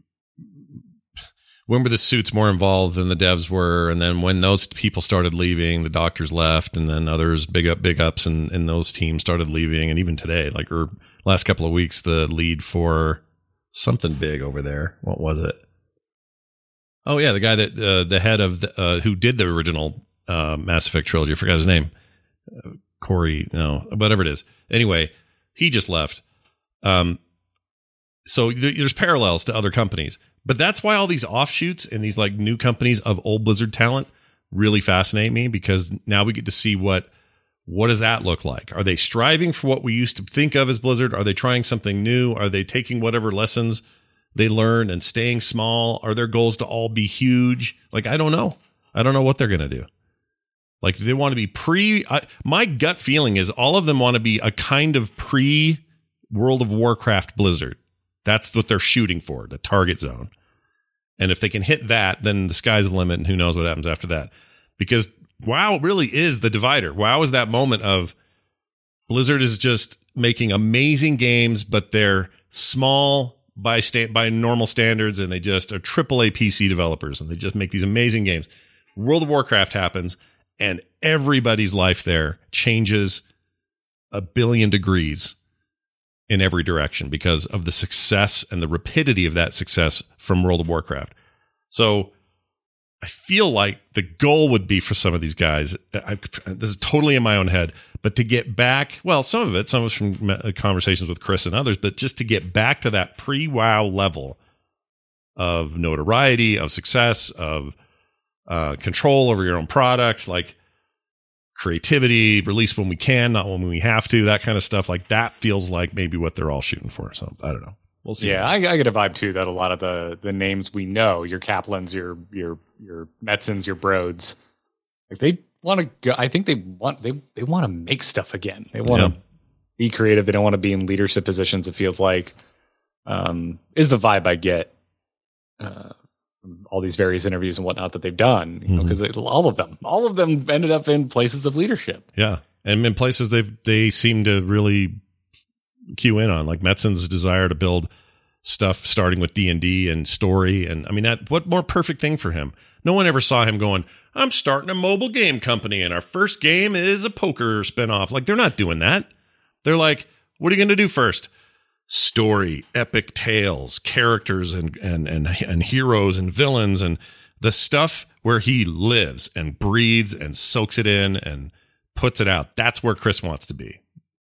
when were the suits more involved than the devs were, and then when those people started leaving, the doctors left, and then others big ups and those teams started leaving, and even today, last couple of weeks, the lead for something big over there, what was it? Oh yeah, the guy that the head of who did the original Mass Effect trilogy, I forgot his name, Corey, no, whatever it is. Anyway, he just left. So there's parallels to other companies, but that's why all these offshoots and these new companies of old Blizzard talent really fascinate me, because now we get to see what does that look like? Are they striving for what we used to think of as Blizzard? Are they trying something new? Are they taking whatever lessons they learned and staying small? Are their goals to all be huge? I don't know. I don't know what they're going to do. Do they want to be my gut feeling is all of them want to be a kind of World of Warcraft Blizzard. That's what they're shooting for, the target zone. And if they can hit that, then the sky's the limit, and who knows what happens after that. Because WoW really is the divider. WoW is that moment of Blizzard is just making amazing games, but they're small by normal standards, and they just are AAA PC developers, and they just make these amazing games. World of Warcraft happens, and everybody's life there changes 1 billion degrees in every direction because of the success and the rapidity of that success from World of Warcraft. So I feel like the goal would be for some of these guys, this is totally in my own head, but to get back, some of it's from conversations with Chris and others, but just to get back to that pre-WoW level of notoriety, of success, of control over your own product, creativity, release when we can, not when we have to, that kind of stuff. That feels like maybe what they're all shooting for. So I don't know. We'll see. Yeah, I get a vibe too that a lot of the names we know, your Kaplans, your Metzens, your Broads, they want to go. I think they want to make stuff again. They want to be creative. They don't want to be in leadership positions. It feels like is the vibe I get. All these various interviews and whatnot that they've done, because all of them ended up in places of leadership. Yeah. And in places they seem to really cue in on, Metzen's desire to build stuff starting with D&D and story. And I mean, what more perfect thing for him? No one ever saw him going, I'm starting a mobile game company and our first game is a poker spinoff. Like, they're not doing that. They're like, what are you going to do first? Story, epic tales, characters and heroes and villains and the stuff where he lives and breathes and soaks it in and puts it out. That's where Chris wants to be.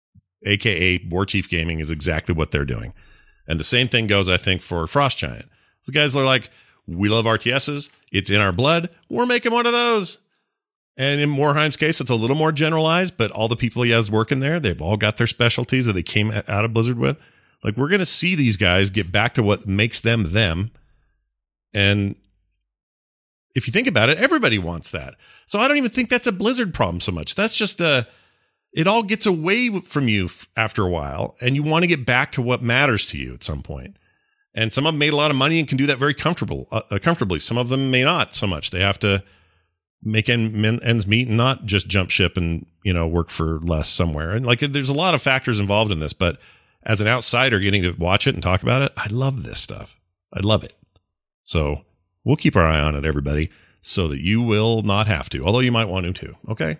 AKA War Chief Gaming is exactly what they're doing. And the same thing goes, I think, for Frost Giant. The guys are like, we love RTSs. It's in our blood. We're making one of those. And in Morheim's case, it's a little more generalized, but all the people he has working there, they've all got their specialties that they came out of Blizzard with. Like, we're going to see these guys get back to what makes them them. And if you think about it, everybody wants that. So I don't even think that's a Blizzard problem so much. That's just it all gets away from you after a while, and you want to get back to what matters to you at some point. And some of them made a lot of money and can do that very comfortably. Some of them may not so much. They have to make ends meet and not just jump ship and, work for less somewhere. And like, there's a lot of factors involved in this, but as an outsider getting to watch it and talk about it, I love this stuff. I love it. So we'll keep our eye on it, everybody, so that you will not have to, although you might want to too. Okay.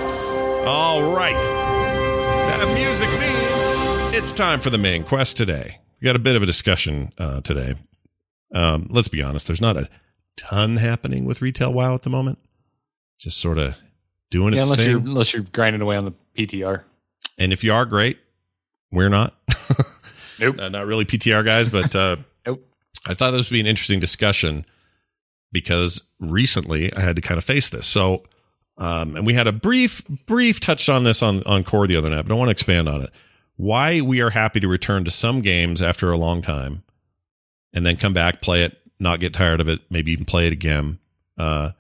All right. That music means it's time for the main quest today. We got a bit of a discussion today. Let's be honest. There's not a ton happening with Retail WoW at the moment. Just sort of doing its thing. Unless you're grinding away on the PTR. And if you are, great. We're not. Nope. Not really PTR guys, but nope. I thought this would be an interesting discussion because recently I had to kind of face this. So, and we had a brief touch on this on Core the other night, but I want to expand on it. Why we are happy to return to some games after a long time and then come back, play it, not get tired of it, maybe even play it again. And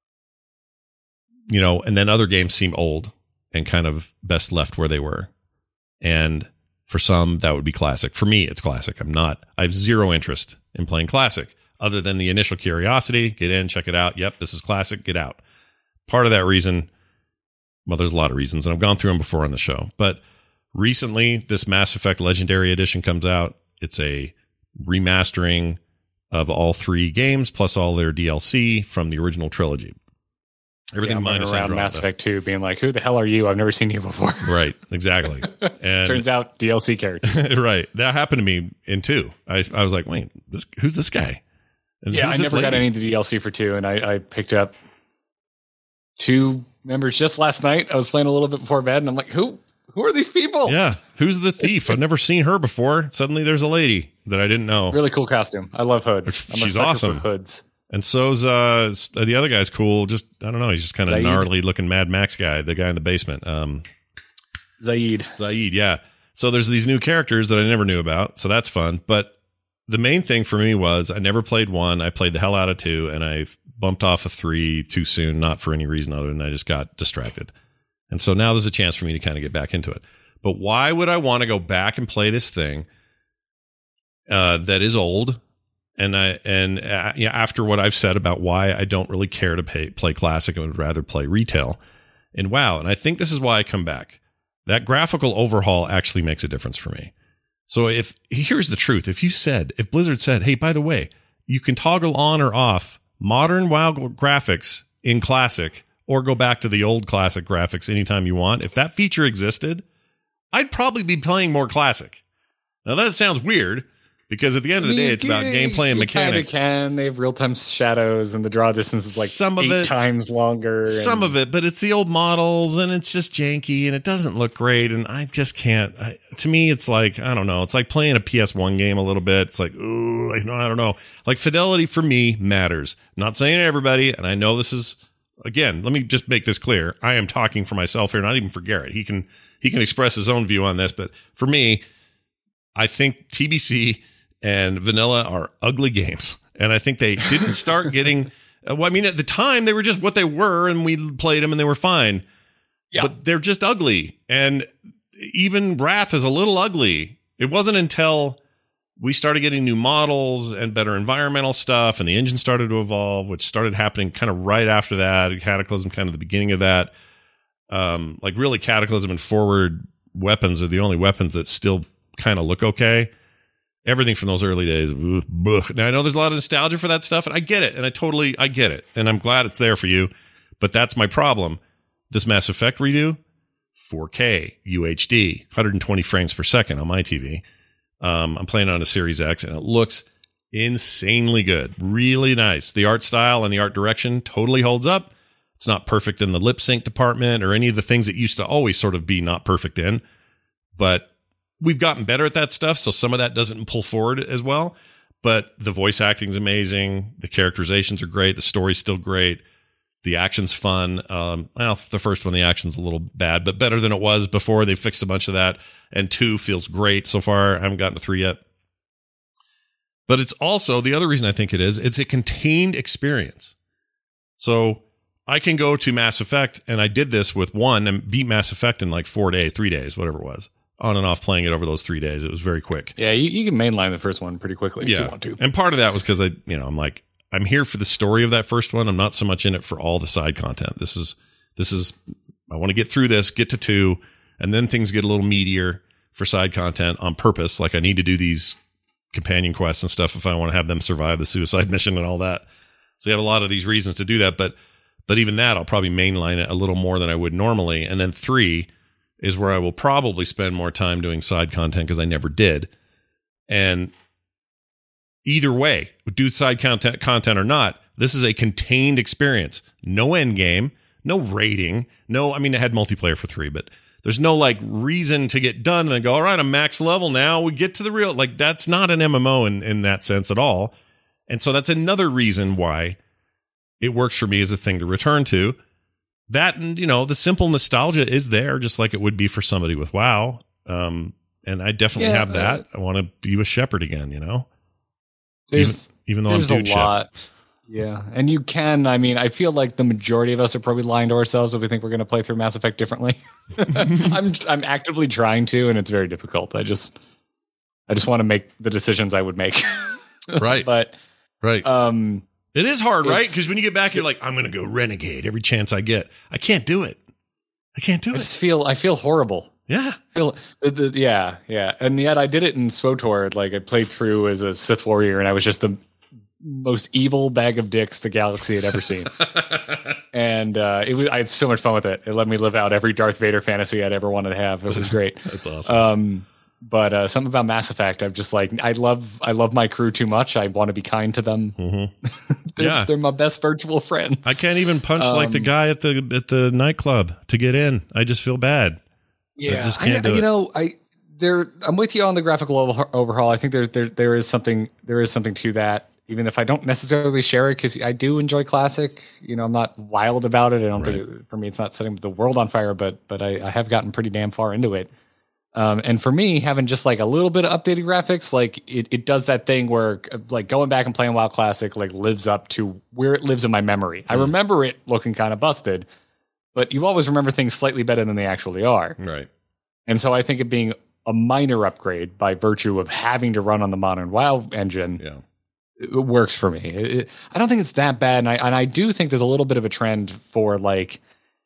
then other games seem old and kind of best left where they were. And for some, that would be Classic. For me, it's Classic. I have zero interest in playing Classic other than the initial curiosity. Get in, check it out. Yep, this is Classic. Get out. Part of that reason, well, there's a lot of reasons, and I've gone through them before on the show. But recently, this Mass Effect Legendary Edition comes out. It's a remastering of all 3 games plus all their DLC from the original trilogy. Everything minus around Mass Effect 2 being like, who the hell are you? I've never seen you before. Right, exactly. And turns out DLC character. Right. That happened to me in 2. I was like, wait, who's this guy? And I never got any of the DLC for 2, and I picked up 2 members just last night. I was playing a little bit before bed, and I'm like, who are these people? Yeah, who's the thief? I've never seen her before. Suddenly there's a lady that I didn't know. Really cool costume. I love hoods. She's awesome. With hoods. And so's the other guy's cool. Just, I don't know. He's just kind of gnarly looking Mad Max guy, the guy in the basement. Zaid, yeah. So there's these new characters that I never knew about. So that's fun. But the main thing for me was I never played 1. I played the hell out of 2, and I bumped off of 3 too soon, not for any reason other than I just got distracted. And so now there's a chance for me to kind of get back into it. But why would I want to go back and play this thing that is old? And after what I've said about why I don't really care to play Classic and would rather play Retail and WoW. And I think this is why I come back. That graphical overhaul actually makes a difference for me. So here's the truth. If Blizzard said, hey, by the way, you can toggle on or off modern WoW graphics in Classic or go back to the old Classic graphics anytime you want. If that feature existed, I'd probably be playing more Classic. Now that sounds weird. Because at the end of the day, it's about gameplay and mechanics. They have real-time shadows, and the draw distance is like some of 8 times longer. Some of it, but it's the old models, and it's just janky, and it doesn't look great, and I just can't. To me, it's like, I don't know. It's like playing a PS1 game a little bit. It's like, ooh, I don't know. Like, fidelity for me matters. I'm not saying everybody, and I know this is, again, let me just make this clear. I am talking for myself here, not even for Garrett. He can express his own view on this, but for me, I think TBC and Vanilla are ugly games. And I think they didn't start getting, at the time they were just what they were and we played them and they were fine. Yeah. But they're just ugly. And even Wrath is a little ugly. It wasn't until we started getting new models and better environmental stuff and the engine started to evolve, which started happening kind of right after that. Cataclysm, kind of the beginning of that. Like really Cataclysm and forward weapons are the only weapons that still kind of look okay. everything from those early days. Now, I know there's a lot of nostalgia for that stuff, and I get it, and I get it, and I'm glad it's there for you, but that's my problem. This Mass Effect redo, 4K, UHD, 120 frames per second on my TV. I'm playing on a Series X, and it looks insanely good. Really nice. The art style and the art direction totally holds up. It's not perfect in the lip sync department or any of the things that used to always sort of be not perfect in, but we've gotten better at that stuff, so some of that doesn't pull forward as well. But the voice acting's amazing. The characterizations are great. The story's still great. The action's fun. Well, the first one, the action's a little bad, but better than it was before. They fixed a bunch of that. And 2 feels great so far. I haven't gotten to 3 yet. But it's also, the other reason I think it is, it's a contained experience. So I can go to Mass Effect, and I did this with 1 and beat Mass Effect in like 4 days, 3 days, whatever it was. On and off playing it over those 3 days. It was very quick. Yeah, you can mainline the first one pretty quickly if you want to. And part of that was because I'm like, I'm here for the story of that first one. I'm not so much in it for all the side content. This is I want to get through this, get to 2, and then things get a little meatier for side content on purpose. Like I need to do these companion quests and stuff if I want to have them survive the suicide mission and all that. So you have a lot of these reasons to do that, but even that, I'll probably mainline it a little more than I would normally. And then 3 is where I will probably spend more time doing side content because I never did. And either way, do side content or not, this is a contained experience. No end game, no rating, it had multiplayer for 3, but there's no like reason to get done and then go, all right, I'm max level now. We get to the real, like that's not an MMO in that sense at all. And so that's another reason why it works for me as a thing to return to. That, and the simple nostalgia is there, just like it would be for somebody with WoW. And I definitely have that. I want to be with Shepard again, even though I'm dude Shepard. Yeah, and you can. I feel like the majority of us are probably lying to ourselves if we think we're going to play through Mass Effect differently. I'm actively trying to, and it's very difficult. I just want to make the decisions I would make. Right. But right. It is hard, right? Because when you get back, you're like, I'm going to go renegade every chance I get. I can't do it. I feel horrible. Yeah. Yeah. And yet I did it in SWTOR. Like I played through as a Sith warrior, and I was just the most evil bag of dicks the galaxy had ever seen. And I had so much fun with it. It let me live out every Darth Vader fantasy I'd ever wanted to have. It was great. That's awesome. But something about Mass Effect, I'm just like, I love my crew too much. I want to be kind to them. Mm-hmm. they're my best virtual friends. I can't even punch like the guy at the nightclub to get in. I just feel bad. Yeah, I just can't do it. I'm with you on the graphical overhaul. I think there is something to that. Even if I don't necessarily share it, because I do enjoy classic. I'm not wild about it. I don't think for me it's not setting the world on fire, but I have gotten pretty damn far into it. And for me, having just like a little bit of updated graphics, like it does that thing where like going back and playing WoW Classic like lives up to where it lives in my memory. I remember it looking kind of busted, but you always remember things slightly better than they actually are. Right. And so I think it being a minor upgrade by virtue of having to run on the modern WoW engine, it works for me. I don't think it's that bad. And I do think there's a little bit of a trend for like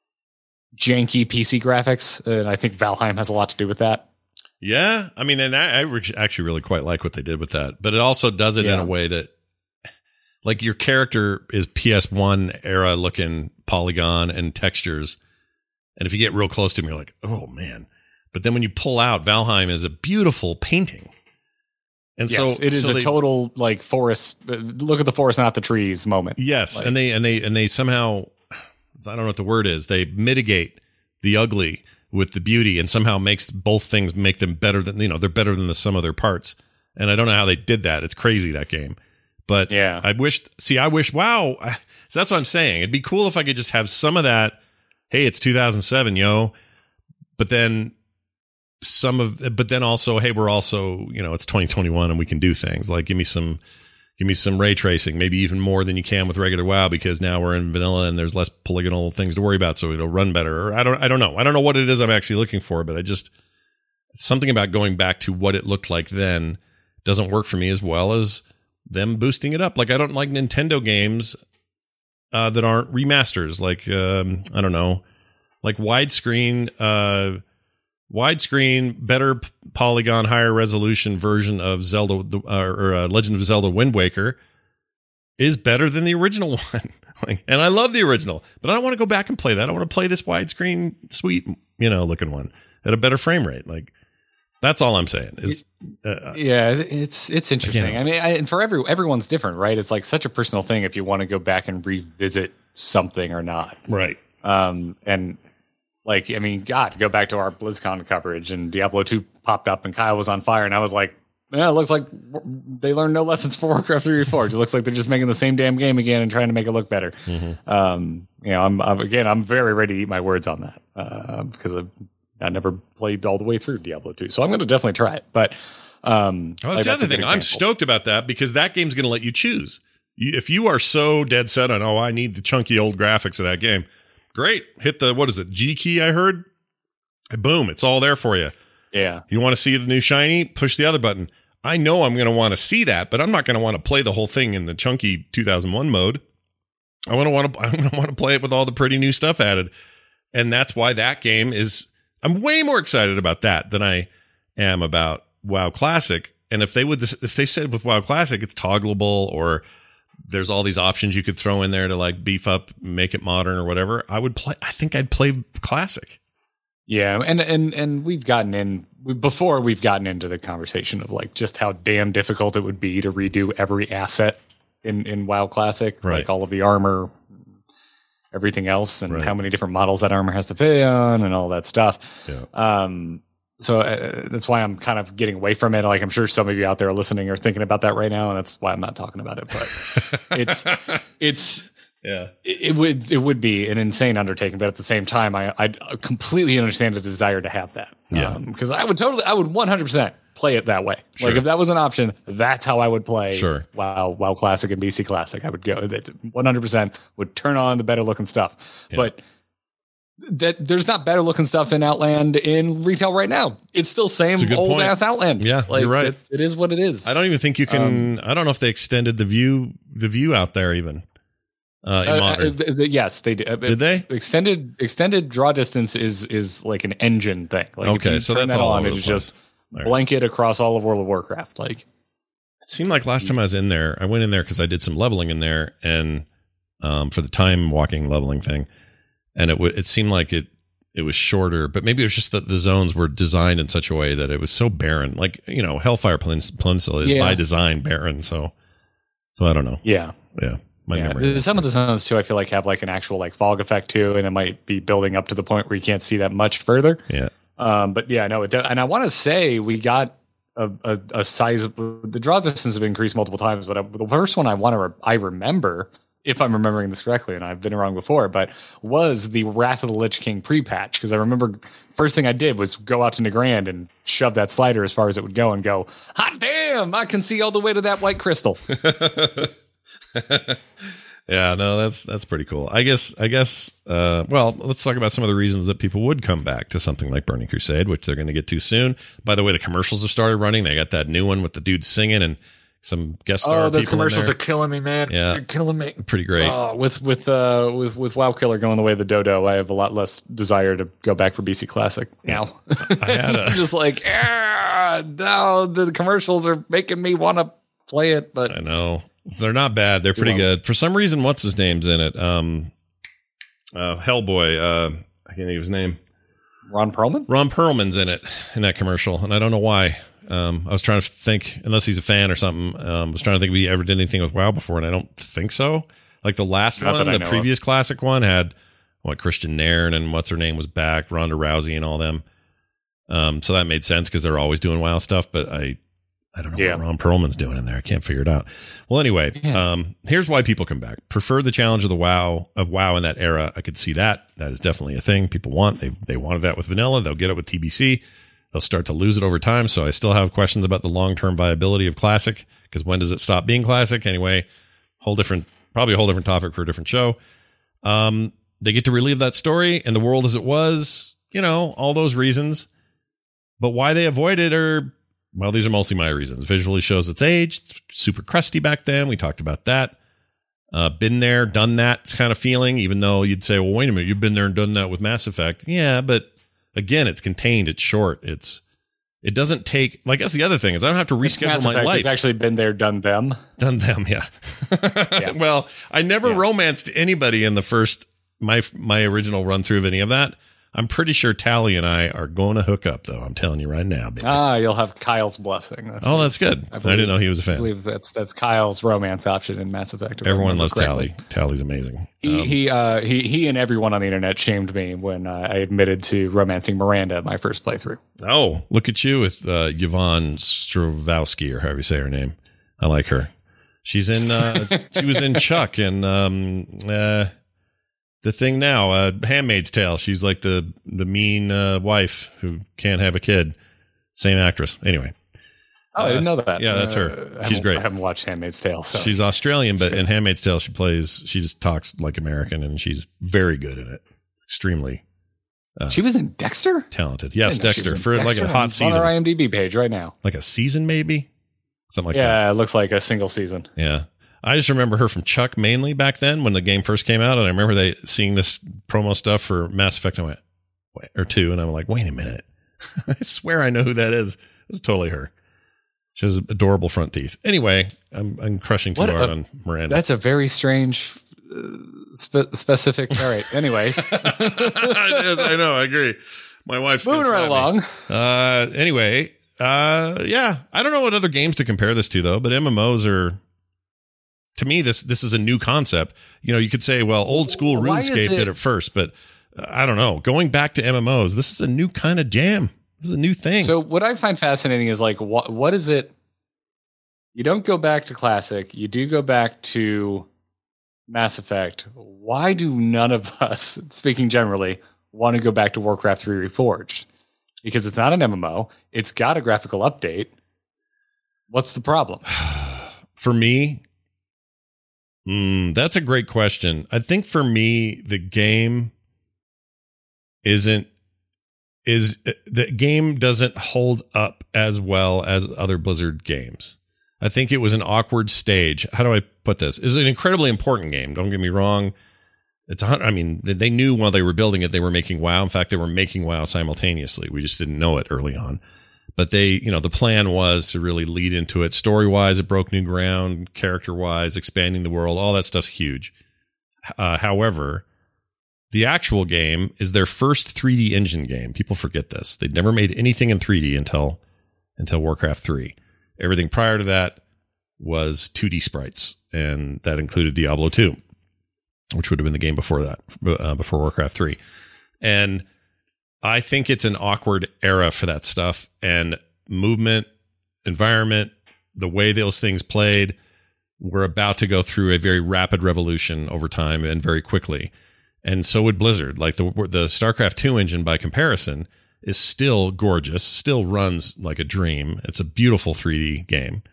janky PC graphics, and I think Valheim has a lot to do with that. Yeah, and I actually really quite like what they did with that, but it also does it in a way that, like, your character is PS1 era looking polygon and textures, and if you get real close to him, you're like, oh man! But then when you pull out, Valheim is a beautiful painting, and so it is a total like forest. Look at the forest, not the trees moment. Yes, like, and they somehow, I don't know what the word is. They mitigate the ugly with the beauty, and somehow makes both things make them better than they're better than the sum of their parts. And I don't know how they did that. It's crazy, that game. But yeah, I wish. Wow. So that's what I'm saying. It'd be cool if I could just have some of that. Hey, it's 2007, yo. But then also, hey, we're also, it's 2021 and we can do things like give me some ray tracing, maybe even more than you can with regular WoW, because now we're in vanilla and there's less polygonal things to worry about, so it'll run better. Or I don't know. I don't know what it is I'm actually looking for, but something about going back to what it looked like then doesn't work for me as well as them boosting it up. Like, I don't like Nintendo games that aren't remasters. Like, I don't know, like widescreen widescreen, better polygon, higher resolution version of Zelda or Legend of Zelda Wind Waker is better than the original one. And I love the original, but I don't want to go back and play that. I want to play this widescreen, sweet, looking one at a better frame rate. Like, that's all I'm saying. Is it's interesting. I mean, and for everyone's different, right? It's like such a personal thing if you want to go back and revisit something or not, right? And like, I mean, God, go back to our BlizzCon coverage, and Diablo 2 popped up, and Kyle was on fire, and I was like, yeah, it looks like they learned no lessons from Warcraft 3 Reforged. It looks like they're just making the same damn game again and trying to make it look better. I'm very ready to eat my words on that because I never played all the way through Diablo 2, so I'm going to definitely try it. But that's the other thing. I'm stoked about that because that game's going to let you choose. If you are so dead set on, I need the chunky old graphics of that game, great. Hit the, what is it, G key I heard? Boom, it's all there for you. Yeah. You want to see the new shiny? Push the other button. I know I'm going to want to see that, but I'm not going to want to play the whole thing in the chunky 2001 mode. I want to play it with all the pretty new stuff added. And that's why that game is, I'm way more excited about that than I am about WoW Classic. And if they said with WoW Classic, it's toggleable or there's all these options you could throw in there to like beef up, make it modern or whatever, I think I'd play Classic. Yeah. And we've gotten into the conversation of like just how damn difficult it would be to redo every asset in WoW Classic, right. Like all of the armor, everything else, and how many different models that armor has to fit on and all that stuff. Yeah. So that's why I'm kind of getting away from it. Like, I'm sure some of you out there are listening or thinking about that right now, and that's why I'm not talking about it. But it would be an insane undertaking. But at the same time, I completely understand the desire to have that. Yeah. Because I would 100% play it that way. Sure. Like if that was an option, that's how I would play. Sure. WoW Classic and BC Classic. I would go 100% would turn on the better looking stuff. Yeah. But that there's not better looking stuff in Outland in retail right now. It's still same old ass Outland. Yeah, like, you're right. It is what it is. I don't even think you can. I don't know if they extended the view out there even. In modern. Yes, they did. Did they? Extended draw distance is like an engine thing. Like okay, so that's all on. It's just blanket across all of World of Warcraft. Like it seemed like last time I was in there, I went in there because I did some leveling in there, and for the time walking leveling thing. And it seemed like it was shorter, but maybe it was just that the zones were designed in such a way that it was so barren. Like, Hellfire Peninsula is by design barren. So I don't know. Yeah. Yeah. My memory. Some of the zones too, I feel like have like an actual like fog effect too. And it might be building up to the point where you can't see that much further. Yeah. But yeah, no, and I want to say we got a size of the draw distance have increased multiple times, but the first one I remember, if I'm remembering this correctly, and I've been wrong before, but was the Wrath of the Lich King pre-patch. Because I remember first thing I did was go out to Nagrand and shove that slider as far as it would go and go, hot damn, I can see all the way to that white crystal. Yeah, no, that's pretty cool. I guess, well, let's talk about some of the reasons that people would come back to something like Burning Crusade, which they're going to get to soon. By the way, the commercials have started running. They got that new one with the dude singing and some guest star. Oh, those people commercials are killing me, man. Yeah, they're killing me. Pretty great. With WoW Killer going the way of the dodo, I have a lot less desire to go back for BC Classic now. I had just like, no, the commercials are making me want to play it. But I know they're not bad. They're pretty good. For some reason, what's his name's in it? Hellboy. I can't think of his name. Ron Perlman. Ron Perlman's in it in that commercial, and I don't know why. I was trying to think, unless he's a fan or something. I was trying to think if he ever did anything with WoW before, and I don't think so. Like the last one, the previous classic one had Christian Nairn and what's her name was back, Ronda Rousey and all them. So that made sense because they're always doing WoW stuff, but I don't know what Ron Perlman's doing in there. I can't figure it out. Well, anyway, here's why people come back. Prefer the challenge of WoW in that era. I could see that. That is definitely a thing people want. They wanted that with vanilla. They'll get it with TBC. They'll start to lose it over time. So I still have questions about the long-term viability of Classic, because when does it stop being Classic? Anyway, probably a whole different topic for a different show. They get to relive that story and the world as it was, all those reasons. But why they avoid it well, these are mostly my reasons. Visually shows its age. It's super crusty back then. We talked about that. Been there, done that kind of feeling, even though you'd say, well, wait a minute, you've been there and done that with Mass Effect. Yeah, but again, it's contained, it's short, it doesn't take, like, that's the other thing is I don't have to reschedule my life. It's actually been there, done them. Yeah. Well, I never romanced anybody in the first, my original run through of any of that. I'm pretty sure Tally and I are going to hook up, though. I'm telling you right now, baby. You'll have Kyle's blessing. That's good. I didn't know he was a fan. I believe that's Kyle's romance option in Mass Effect. Everyone loves Tally. Tally's amazing. He and everyone on the internet shamed me when I admitted to romancing Miranda at my first playthrough. Oh, look at you with Yvonne Stravowski, or however you say her name. I like her. She's in. She was in Chuck and. The thing now, Handmaid's Tale. She's like the mean wife who can't have a kid. Same actress. Anyway. Oh, I didn't know that. Yeah, that's her. She's great. I haven't watched Handmaid's Tale. So. She's Australian, but in Handmaid's Tale, she just talks like American, and she's very good in it. Extremely. She was in Dexter? Talented. Yes, Dexter. For Dexter, like a hot season. On our IMDb page right now. Like a season, maybe? Something like that. Yeah, it looks like a single season. Yeah. I just remember her from Chuck mainly back then when the game first came out. And I remember seeing this promo stuff for Mass Effect. I went, or 2. And I'm like, wait a minute. I swear I know who that is. It's totally her. She has adorable front teeth. Anyway, I'm crushing too hard on Miranda. That's a very strange, specific. All right. Anyways. It is, I know. I agree. My wife's moving right along. Anyway. Yeah. I don't know what other games to compare this to though, but MMOs are, to me, this is a new concept. You know, you could say, well, old school RuneScape did it first, but I don't know. Going back to MMOs, this is a new kind of jam. This is a new thing. So what I find fascinating is like, what is it? You don't go back to Classic. You do go back to Mass Effect. Why do none of us, speaking generally, want to go back to Warcraft 3 Reforged? Because it's not an MMO. It's got a graphical update. What's the problem? For me, that's a great question. I think for me, the game doesn't hold up as well as other Blizzard games. I think it was an awkward stage. How do I put this? It's an incredibly important game. Don't get me wrong. They knew while they were building it, they were making WoW. In fact, they were making WoW simultaneously. We just didn't know it early on. But the plan was to really lead into it. Story-wise, it broke new ground. Character-wise, expanding the world, all that stuff's huge. However, the actual game is their first 3D engine game. People forget this. They'd never made anything in 3D until Warcraft 3. Everything prior to that was 2D sprites, and that included Diablo 2, which would have been the game before that, before Warcraft 3. And I think it's an awkward era for that stuff, and movement, environment, the way those things played, we're about to go through a very rapid revolution over time and very quickly. And so would Blizzard. Like the StarCraft 2 engine by comparison is still gorgeous, still runs like a dream. It's a beautiful 3D game.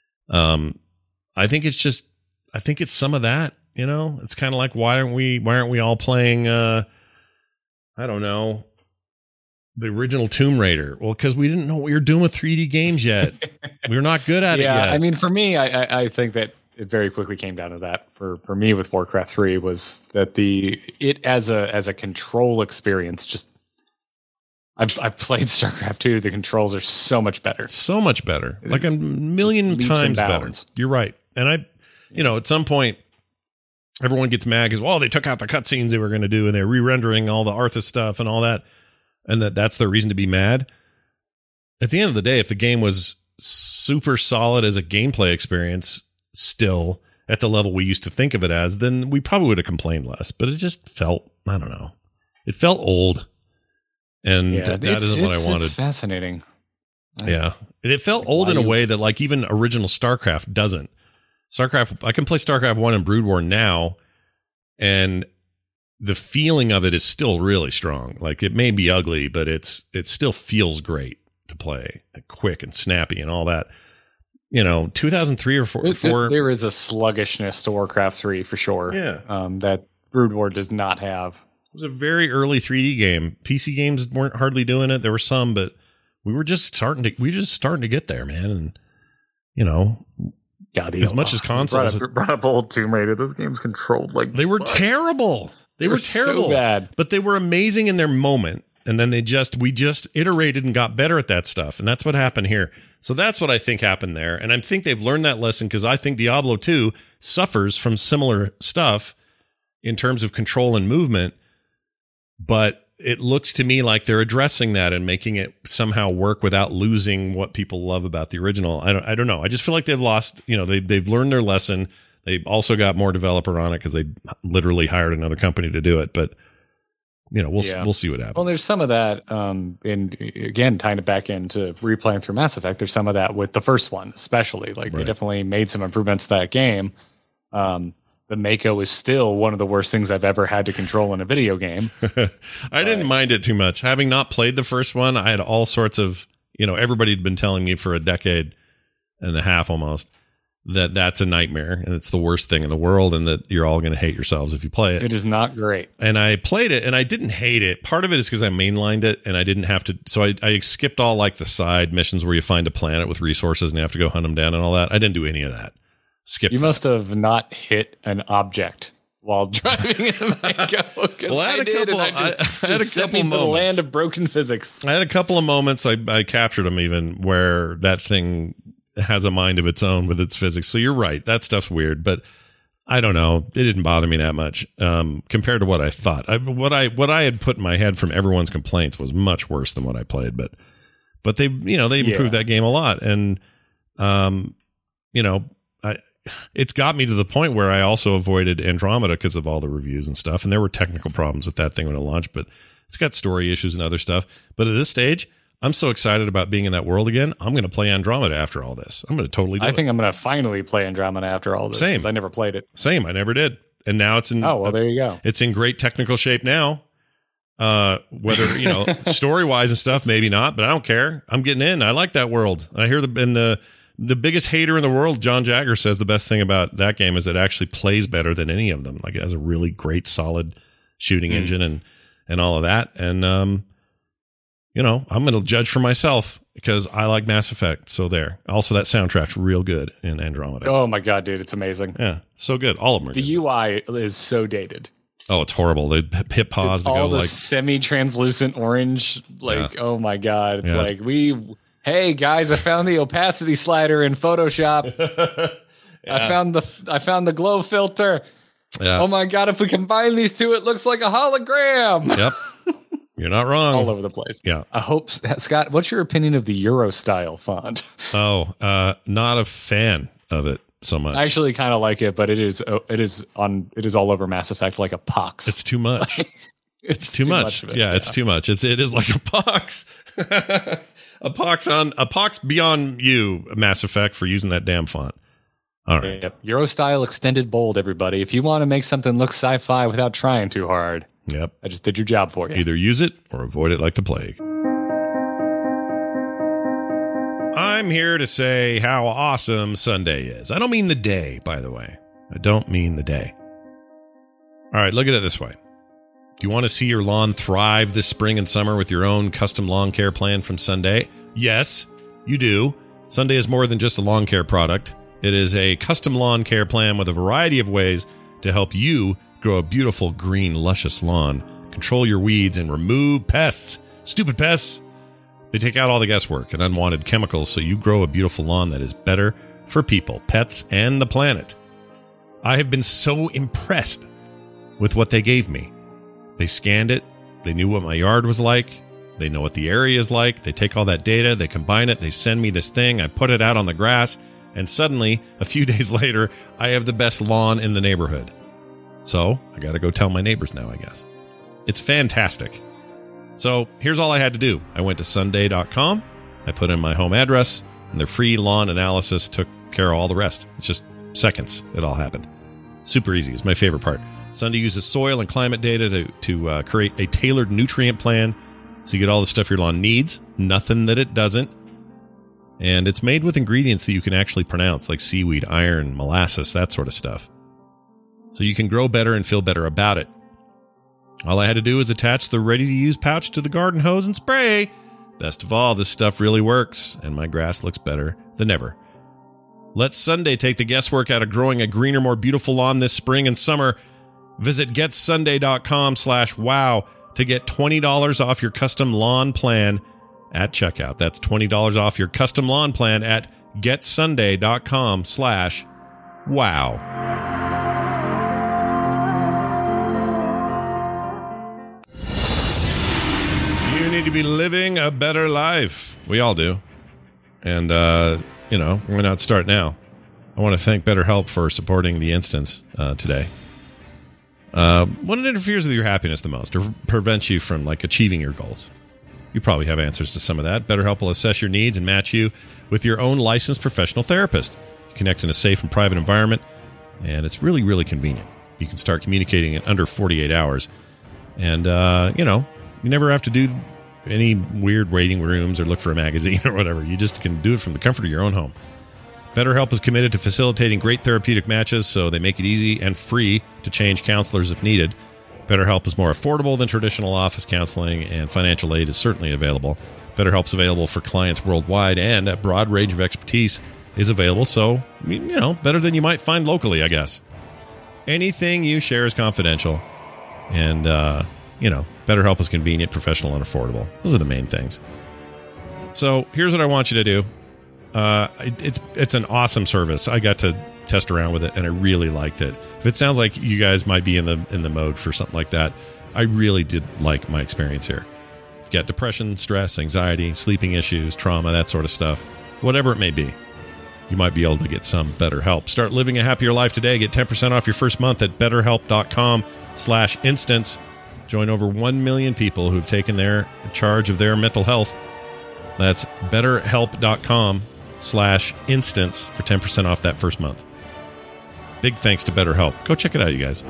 I think it's some of that, you know, it's kind of like, why aren't we all playing, I don't know, the original Tomb Raider? Well, because we didn't know what we were doing with 3D games yet. We were not good at it yet. I mean, for me, I think that it very quickly came down to that. For me with Warcraft 3 was that it as a control experience, just I've played StarCraft 2. The controls are so much better. So much better. Like a million times better. You're right. And at some point, everyone gets mad because, well, they took out the cutscenes they were going to do and they're re-rendering all the Arthas stuff and all that. And that's their reason to be mad. At the end of the day, if the game was super solid as a gameplay experience, still at the level we used to think of it as, then we probably would have complained less. But it just felt, I don't know, it felt old. And that isn't what I wanted. It's fascinating. Yeah. It felt old in a way that like even original StarCraft doesn't. StarCraft, I can play StarCraft 1 and Brood War now, and the feeling of it is still really strong. Like it may be ugly, but it still feels great to play, quick and snappy and all that. 2003 or 4. There is a sluggishness to Warcraft 3 for sure. Yeah. That Brood War does not have. It was a very early 3D game. PC games weren't hardly doing it. There were some, but we were just starting to get there, man. And God, as much as consoles brought up old Tomb Raider, those games controlled like they were terrible. They were terrible, so bad, but they were amazing in their moment. And then we just iterated and got better at that stuff. And that's what happened here. So that's what I think happened there. And I think they've learned that lesson because I think Diablo 2 suffers from similar stuff in terms of control and movement. But it looks to me like they're addressing that and making it somehow work without losing what people love about the original. I don't know. I just feel like they've lost, they've learned their lesson. They also got more developer on it because they literally hired another company to do it. But we'll see what happens. Well, there's some of that, and again, tying it back into replaying through Mass Effect, there's some of that with the first one, especially. Like, They definitely made some improvements to that game. The Mako is still one of the worst things I've ever had to control in a video game. I didn't mind it too much. Having not played the first one, I had all sorts of, everybody had been telling me for a decade and a half almost that that's a nightmare and it's the worst thing in the world and that you're all going to hate yourselves if you play it. It is not great. And I played it and I didn't hate it. Part of it is because I mainlined it and I didn't have to. So I skipped all like the side missions where you find a planet with resources and you have to go hunt them down and all that. I didn't do any of that. You must have not hit an object while driving in Mako. Well, I had a couple moments. The land of broken physics. I had a couple of moments. I captured them even where that thing has a mind of its own with its physics. So you're right. That stuff's weird, but I don't know. It didn't bother me that much compared to what I thought. What I had put in my head from everyone's complaints was much worse than what I played. But they improved that game a lot, and it's got me to the point where I also avoided Andromeda because of all the reviews and stuff. And there were technical problems with that thing when it launched, but it's got story issues and other stuff. But at this stage, I'm so excited about being in that world again. I'm going to play Andromeda after all this. I'm going to totally do it. I think I'm going to finally play Andromeda after all this. Same. I never played it. Same. I never did. And now it's in. Oh, well, there you go. It's in great technical shape now. Whether, story wise and stuff, maybe not, but I don't care. I'm getting in. I like that world. I hear the biggest hater in the world, John Jagger, says the best thing about that game is it actually plays better than any of them. Like, it has a really great, solid shooting engine and all of that. And, I'm going to judge for myself because I like Mass Effect. So there. Also, that soundtrack's real good in Andromeda. Oh, my God, dude. It's amazing. Yeah, so good. All of them are good. The UI is so dated. Oh, it's horrible. They hit pause to go all the like semi-translucent orange. Oh, my God. It's hey guys, I found the opacity slider in Photoshop. I found the glow filter. Yeah. Oh my God, if we combine these two, it looks like a hologram. Yep. You're not wrong. All over the place. Yeah. I hope, Scott, what's your opinion of the Euro style font? Oh, not a fan of it so much. I actually kind of like it, but it is all over Mass Effect like a pox. It's too much. It's too much. It's too much. It is like a pox. A pox beyond you, Mass Effect, for using that damn font. All right. Yep. Euro style extended bold, everybody. If you want to make something look sci-fi without trying too hard, yep, I just did your job for you. Either use it or avoid it like the plague. I'm here to say how awesome Sunday is. I don't mean the day, by the way. I don't mean the day. All right, look at it this way. Do you want to see your lawn thrive this spring and summer with your own custom lawn care plan from Sunday? Yes, you do. Sunday is more than just a lawn care product. It is a custom lawn care plan with a variety of ways to help you grow a beautiful, green, luscious lawn, control your weeds, and remove pests. Stupid pests. They take out all the guesswork and unwanted chemicals so you grow a beautiful lawn that is better for people, pets, and the planet. I have been so impressed with what they gave me. They scanned it. They knew what my yard was like. They know what the area is like. They take all that data. They combine it. They send me this thing. I put it out on the grass. And suddenly, a few days later, I have the best lawn in the neighborhood. So I got to go tell my neighbors now, I guess. It's fantastic. So here's all I had to do. I went to Sunday.com. I put in my home address. And their free lawn analysis took care of all the rest. It's just seconds. It all happened. Super easy. It's my favorite part. Sunday uses soil and climate data to create a tailored nutrient plan so you get all the stuff your lawn needs, nothing that it doesn't. And it's made with ingredients that you can actually pronounce, like seaweed, iron, molasses, that sort of stuff. So you can grow better and feel better about it. All I had to do was attach the ready-to-use pouch to the garden hose and spray. Best of all, this stuff really works, and my grass looks better than ever. Let Sunday take the guesswork out of growing a greener, more beautiful lawn this spring and summer. Visit getsunday.com/wow to get $20 off your custom lawn plan at checkout. That's $20 off your custom lawn plan at getsunday.com/wow. You need to be living a better life. We all do. And, why not start now? I want to thank BetterHelp for supporting the instance today. When it interferes with your happiness the most or prevents you from achieving your goals, you probably have answers to some of that. BetterHelp will assess your needs and match you with your own licensed professional therapist. You connect in a safe and private environment, and it's really, really convenient. You can start communicating in under 48 hours. And, you never have to do any weird waiting rooms or look for a magazine or whatever. You just can do it from the comfort of your own home. BetterHelp is committed to facilitating great therapeutic matches, so they make it easy and free to change counselors if needed. BetterHelp is more affordable than traditional office counseling, and financial aid is certainly available. BetterHelp is available for clients worldwide, and a broad range of expertise is available, so, better than you might find locally, I guess. Anything you share is confidential, and, BetterHelp is convenient, professional, and affordable. Those are the main things. So here's what I want you to do. It's an awesome service. I got to test around with it, and I really liked it. If it sounds like you guys might be in the mode for something like that, I really did like my experience here. If you've got depression, stress, anxiety, sleeping issues, trauma, that sort of stuff, whatever it may be, you might be able to get some BetterHelp. Start living a happier life today. Get 10% off your first month at BetterHelp.com/instance. Join over 1 million people who've taken their charge of their mental health. That's BetterHelp.com/instance for 10% off that first month. Big thanks to BetterHelp. Go check it out, you guys.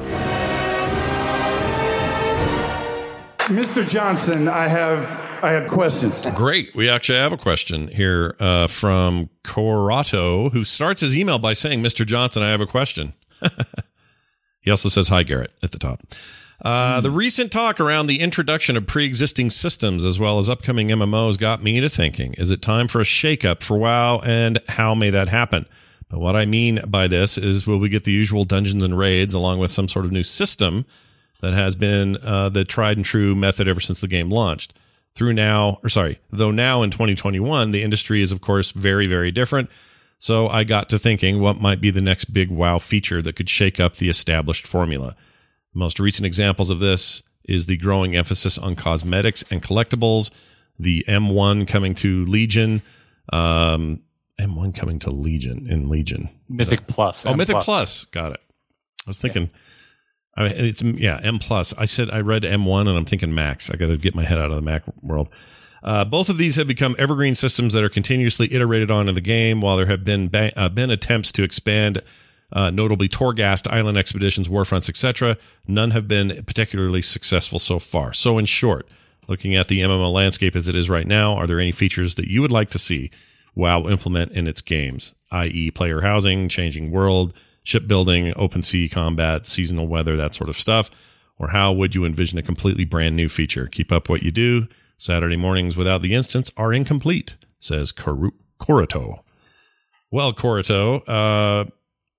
Mr. Johnson, I have questions. Great. We actually have a question here from Corato, who starts his email by saying, Mr. Johnson, I have a question. He also says, hi, Garrett, at the top. The recent talk around the introduction of pre-existing systems as well as upcoming MMOs got me to thinking, is it time for a shakeup for WoW, and how may that happen? But what I mean by this is, will we get the usual dungeons and raids along with some sort of new system that has been the tried and true method ever since the game launched? Though now in 2021, the industry is, of course, very, very different. So I got to thinking, what might be the next big WoW feature that could shake up the established formula? The most recent examples of this is the growing emphasis on cosmetics and collectibles, the M1 coming to Legion, M1 coming to Legion in Legion. Mythic Plus. Oh, Mythic Plus. Got it. I was thinking, M Plus. I said I read M1 and I'm thinking Max. I got to get my head out of the Mac world. Both of these have become evergreen systems that are continuously iterated on in the game. While there have been attempts to expand, notably Torghast, Island Expeditions, Warfronts, etc., none have been particularly successful so far. So in short, looking at the MMO landscape as it is right now, are there any features that you would like to see WoW implement in its games, i.e. player housing, changing world, shipbuilding, open sea combat, seasonal weather, that sort of stuff? Or how would you envision a completely brand new feature? Keep up what you do. Saturday mornings without the instance are incomplete, says Corato. Well, Corato,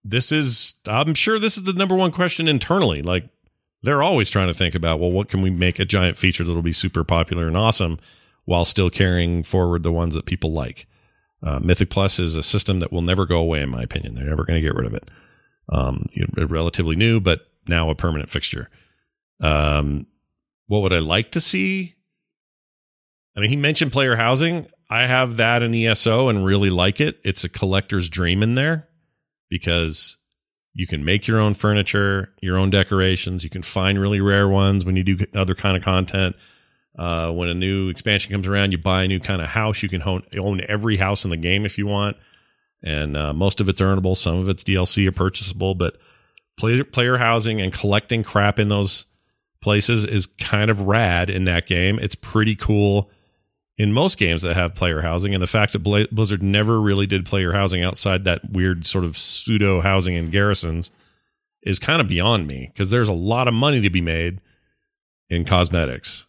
I'm sure this is the number one question internally. Like, they're always trying to think about, well, what can we make a giant feature that'll be super popular and awesome while still carrying forward the ones that people like? Mythic Plus is a system that will never go away, in my opinion. They're never going to get rid of it. Relatively new, but now a permanent fixture. What would I like to see? I mean, he mentioned player housing. I have that in ESO and really like it. It's a collector's dream in there because you can make your own furniture, your own decorations. You can find really rare ones when you do other kind of content. When a new expansion comes around, you buy a new kind of house. You can own every house in the game if you want. And most of it's earnable. Some of it's DLC or purchasable. But player housing and collecting crap in those places is kind of rad in that game. It's pretty cool in most games that have player housing. And the fact that Blizzard never really did player housing outside that weird sort of pseudo housing in garrisons is kind of beyond me, because there's a lot of money to be made in cosmetics.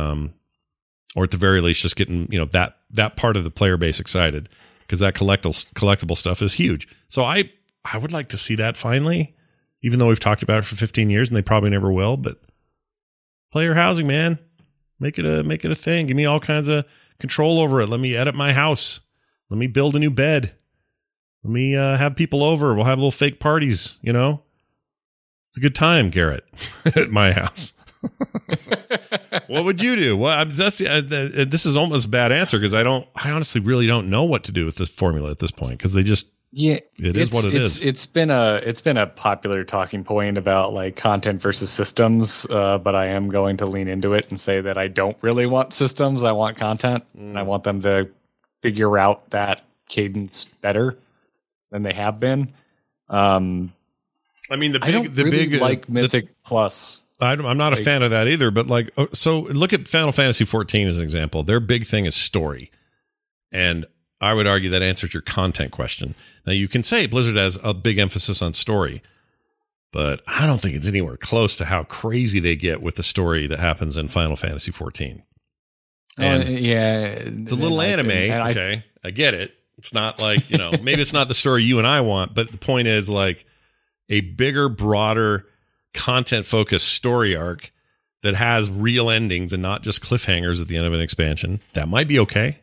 Or at the very least, just getting, that part of the player base excited, because that collectible stuff is huge. So I would like to see that finally, even though we've talked about it for 15 years and they probably never will. But player housing, man, Make it a thing. Give me all kinds of control over it. Let me edit my house. Let me build a new bed. Let me have people over. We'll have little fake parties, you know? It's a good time, Garrett, at my house. What would you do? Well, this is almost a bad answer because I honestly really don't know what to do with this formula at this point because they just it is what it is. It's been a popular talking point about like content versus systems, but I am going to lean into it and say that I don't really want systems. I want content, and I want them to figure out that cadence better than they have been. I mean, the big like Mythic Plus. I'm not a fan of that either, but like, so look at Final Fantasy 14 as an example. Their big thing is story. And I would argue that answers your content question. Now you can say Blizzard has a big emphasis on story, but I don't think it's anywhere close to how crazy they get with the story that happens in Final Fantasy 14. And it's a little anime. Okay. I get it. It's not like, maybe it's not the story you and I want, but the point is like a bigger, broader, content-focused story arc that has real endings and not just cliffhangers at the end of an expansion. That might be okay.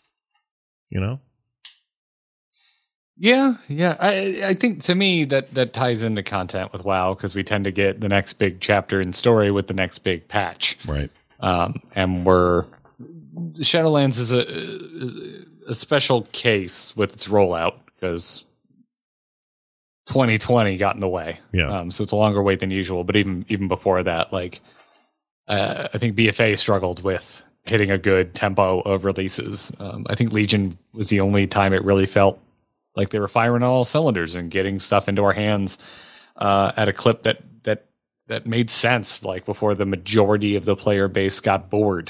Yeah. I think to me that ties into content with WoW because we tend to get the next big chapter in story with the next big patch. Right. And Shadowlands is a special case with its rollout because 2020 got in the way. Yeah. So it's a longer wait than usual. But even before that, like I think BFA struggled with hitting a good tempo of releases. I think Legion was the only time it really felt like they were firing on all cylinders and getting stuff into our hands at a clip that made sense. Like before the majority of the player base got bored.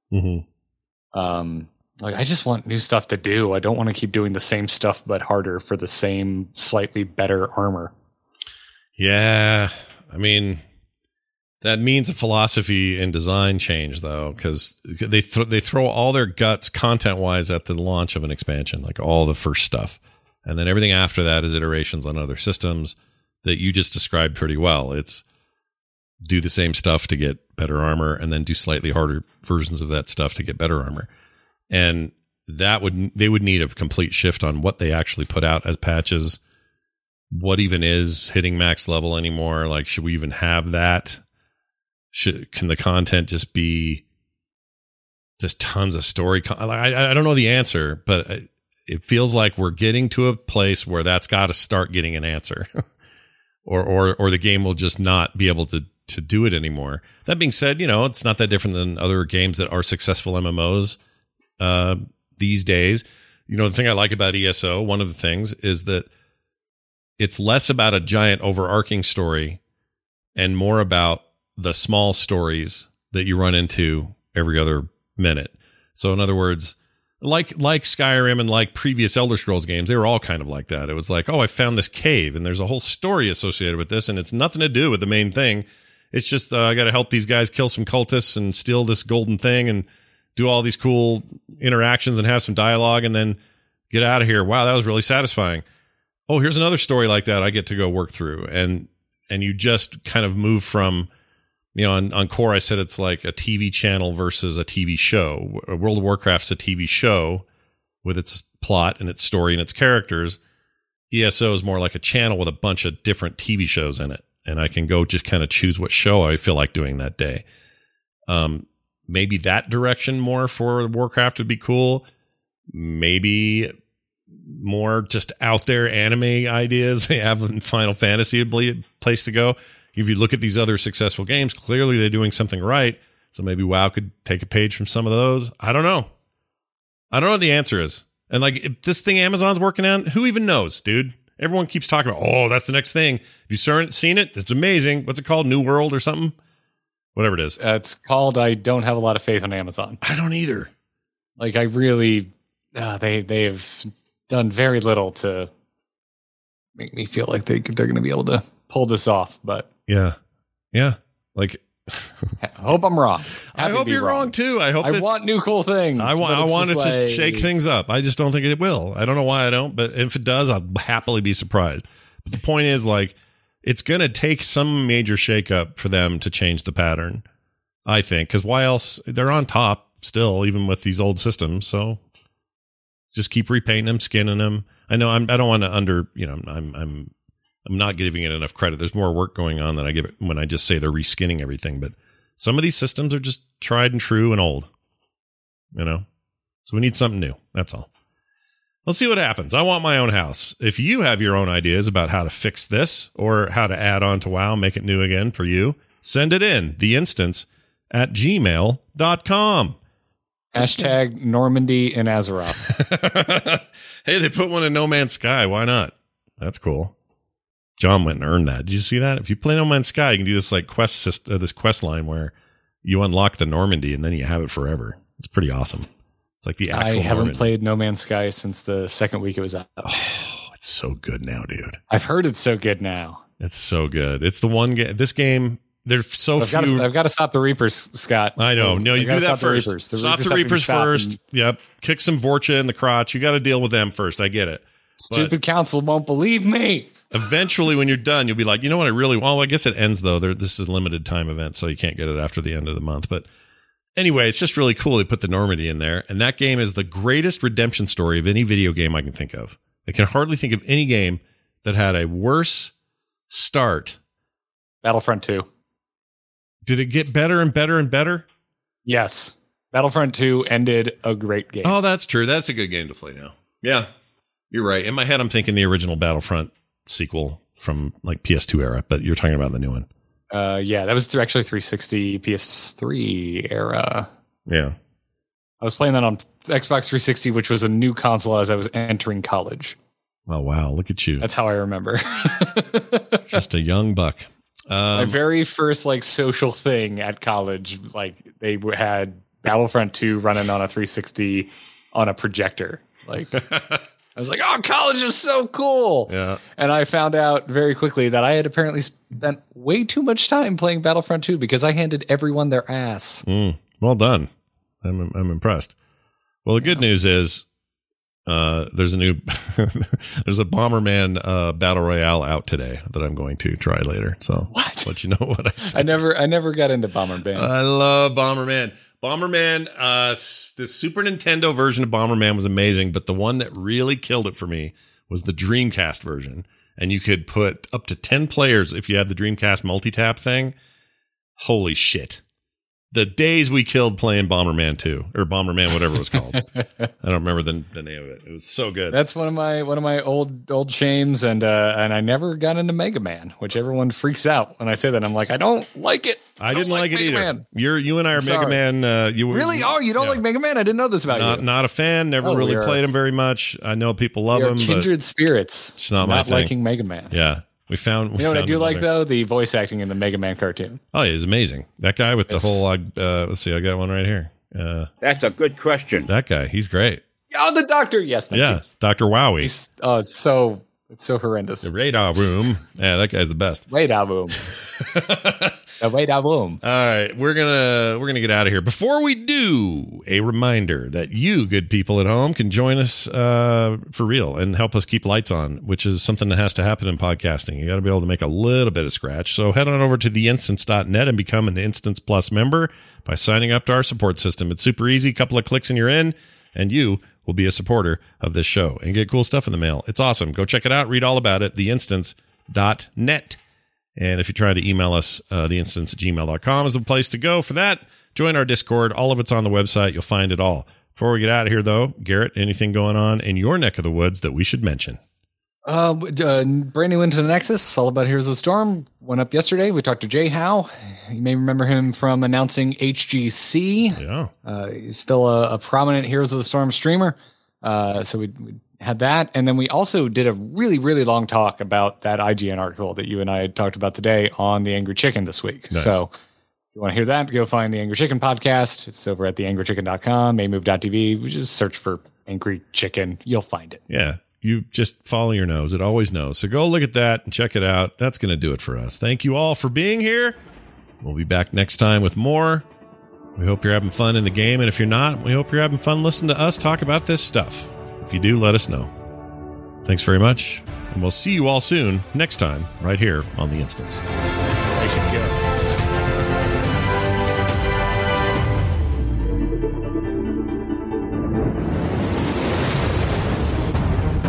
Mm-hmm. Like I just want new stuff to do. I don't want to keep doing the same stuff but harder for the same slightly better armor. Yeah, I mean that means a philosophy and design change though, because they throw all their guts content wise at the launch of an expansion, like all the first stuff, and then everything after that is iterations on other systems that you just described pretty well. It's do the same stuff to get better armor, and then do slightly harder versions of that stuff to get better armor. And they would need a complete shift on what they actually put out as patches. What even is hitting max level anymore? Like, should we even have that? Can the content just be just tons of story? I don't know the answer, but it feels like we're getting to a place where that's got to start getting an answer, or the game will just not be able to do it anymore. That being said, it's not that different than other games that are successful MMOs. These days, the thing I like about ESO, one of the things is that it's less about a giant overarching story and more about the small stories that you run into every other minute. So in other words, like Skyrim and like previous Elder Scrolls games, they were all kind of like that. It was like, oh, I found this cave and there's a whole story associated with this and it's nothing to do with the main thing. It's just, I got to help these guys kill some cultists and steal this golden thing and do all these cool interactions and have some dialogue and then get out of here. Wow, that was really satisfying. Oh, here's another story like that I get to go work through. And you just kind of move from, on Core, I said it's like a TV channel versus a TV show. World of Warcraft's a TV show with its plot and its story and its characters. ESO is more like a channel with a bunch of different TV shows in it. And I can go just kind of choose what show I feel like doing that day. Maybe that direction more for Warcraft would be cool. Maybe more just out there anime ideas they have in Final Fantasy would be a place to go. If you look at these other successful games, clearly they're doing something right. So maybe WoW could take a page from some of those. I don't know. I don't know what the answer is. And like if this thing Amazon's working on, who even knows, dude? Everyone keeps talking about, oh, that's the next thing. Have you seen it? It's amazing. What's it called? New World or something? Whatever it is. It's called, I don't have a lot of faith on Amazon. I don't either. Like I really, they have done very little to make me feel like they're going to be able to pull this off. But yeah. Like, I hope I'm wrong. I hope you're wrong too. I want new cool things. I want it to shake things up. I just don't think it will. I don't know why I don't, but if it does, I'll happily be surprised. But the point is, like, it's going to take some major shakeup for them to change the pattern. I think, because why else? They're on top still, even with these old systems. So just keep repainting them, skinning them. I know I don't want to I'm not giving it enough credit. There's more work going on than I give it when I just say they're reskinning everything. But some of these systems are just tried and true and old, So we need something new. That's all. Let's see what happens. I want my own house. If you have your own ideas about how to fix this or how to add on to WoW, make it new again for you, send it in, theinstance@gmail.com. Hashtag Normandy and Azeroth. Hey, they put one in No Man's Sky. Why not? That's cool. John went and earned that. Did you see that? If you play No Man's Sky, you can do this like this quest line where you unlock the Normandy and then you have it forever. It's pretty awesome. It's like the actual I haven't Normandy. Played No Man's Sky since the second week it was out. Oh, it's so good now, dude. I've heard it's so good now. It's so good. It's the one game. This game, there's so few. I've got to stop the Reapers, Scott. I know. No, you do that first. Stop the Reapers first. Yep. Kick some Vorcha in the crotch. You got to deal with them first. I get it. Stupid council won't believe me. Eventually, when you're done, you'll be like, you know what? I guess it ends though. This is a limited time event, so you can't get it after the end of the month. But anyway, it's just really cool. They put the Normandy in there, and that game is the greatest redemption story of any video game I can think of. I can hardly think of any game that had a worse start. Battlefront 2. Did it get better and better and better? Yes. Battlefront 2 ended a great game. Oh, that's true. That's a good game to play now. Yeah, you're right. In my head, I'm thinking the original Battlefront sequel from like PS2 era, but you're talking about the new one. Yeah, that was actually 360 PS3 era. Yeah. I was playing that on Xbox 360, which was a new console as I was entering college. Oh, wow. Look at you. That's how I remember. Just a young buck. My very first like social thing at college, like they had Battlefront 2 running on a 360 on a projector. Like I was like, oh, college is so cool. Yeah. And I found out very quickly that I had apparently spent way too much time playing Battlefront 2 because I handed everyone their ass. Well done. I'm impressed. Well, the good news is there's a new there's a Bomberman battle royale out today that I'm going to try later. So what? Let you know what I never got into Bomberman. I love Bomberman. Bomberman, the Super Nintendo version of Bomberman was amazing, but the one that really killed it for me was the Dreamcast version. And you could put up to 10 players if you had the Dreamcast multi-tap thing. Holy shit. The days we killed playing Bomberman 2 or Bomberman, whatever it was called. I don't remember the name of it. It was so good. That's one of my old shames, and I never got into Mega Man, which everyone freaks out when I say that. I'm like, I don't like it. I didn't like it Mega either. Man. You and I are Mega Man. You were really? Oh, you don't like Mega Man? I didn't know this about you. Not a fan. Never really played him very much. I know people love him. Kindred spirits. It's not my thing. Liking Mega Man. Yeah. We found what I do like though? The voice acting in the Mega Man cartoon. Oh, yeah, he's amazing. That guy with the whole let's see, I got one right here. That's a good question. That guy, he's great. Oh, the doctor. Yes, thank you. Dr. Wowie. It's so horrendous. The radar room. Yeah, that guy's the best. Radar room. The radar room. All right, we're gonna get out of here. Before we do, a reminder that you, good people at home, can join us for real and help us keep lights on, which is something that has to happen in podcasting. You got to be able to make a little bit of scratch. So head on over to theinstance.net and become an Instance Plus member by signing up to our support system. It's super easy. A couple of clicks and you're in, and you will be a supporter of this show and get cool stuff in the mail. It's awesome. Go check it out. Read all about it. Theinstance.net. And if you try to email us, theinstance@gmail.com is the place to go for that. Join our Discord. All of it's on the website. You'll find it all. Before we get out of here, though, Garrett, anything going on in your neck of the woods that we should mention? Brand new Into the Nexus, all about Heroes of the Storm, went up yesterday. We talked to Jay Howe. You may remember him from announcing HGC. Yeah. He's still a prominent Heroes of the Storm streamer. So we had that. And then we also did a really, really long talk about that IGN article that you and I had talked about today on the Angry Chicken this week. Nice. So if you want to hear that, go find the Angry Chicken podcast. It's over at theangrychicken.com, maymove.tv. We just search for Angry Chicken. You'll find it. Yeah. You just follow your nose. It always knows. So go look at that and check it out. That's going to do it for us. Thank you all for being here. We'll be back next time with more. We hope you're having fun in the game. And if you're not, we hope you're having fun listening to us talk about this stuff. If you do, let us know. Thanks very much. And we'll see you all soon next time right here on The Instance. They should go.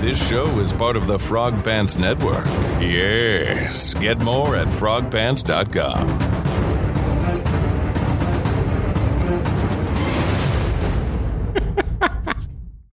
This show is part of the Frog Pants Network. Yes. Get more at frogpants.com.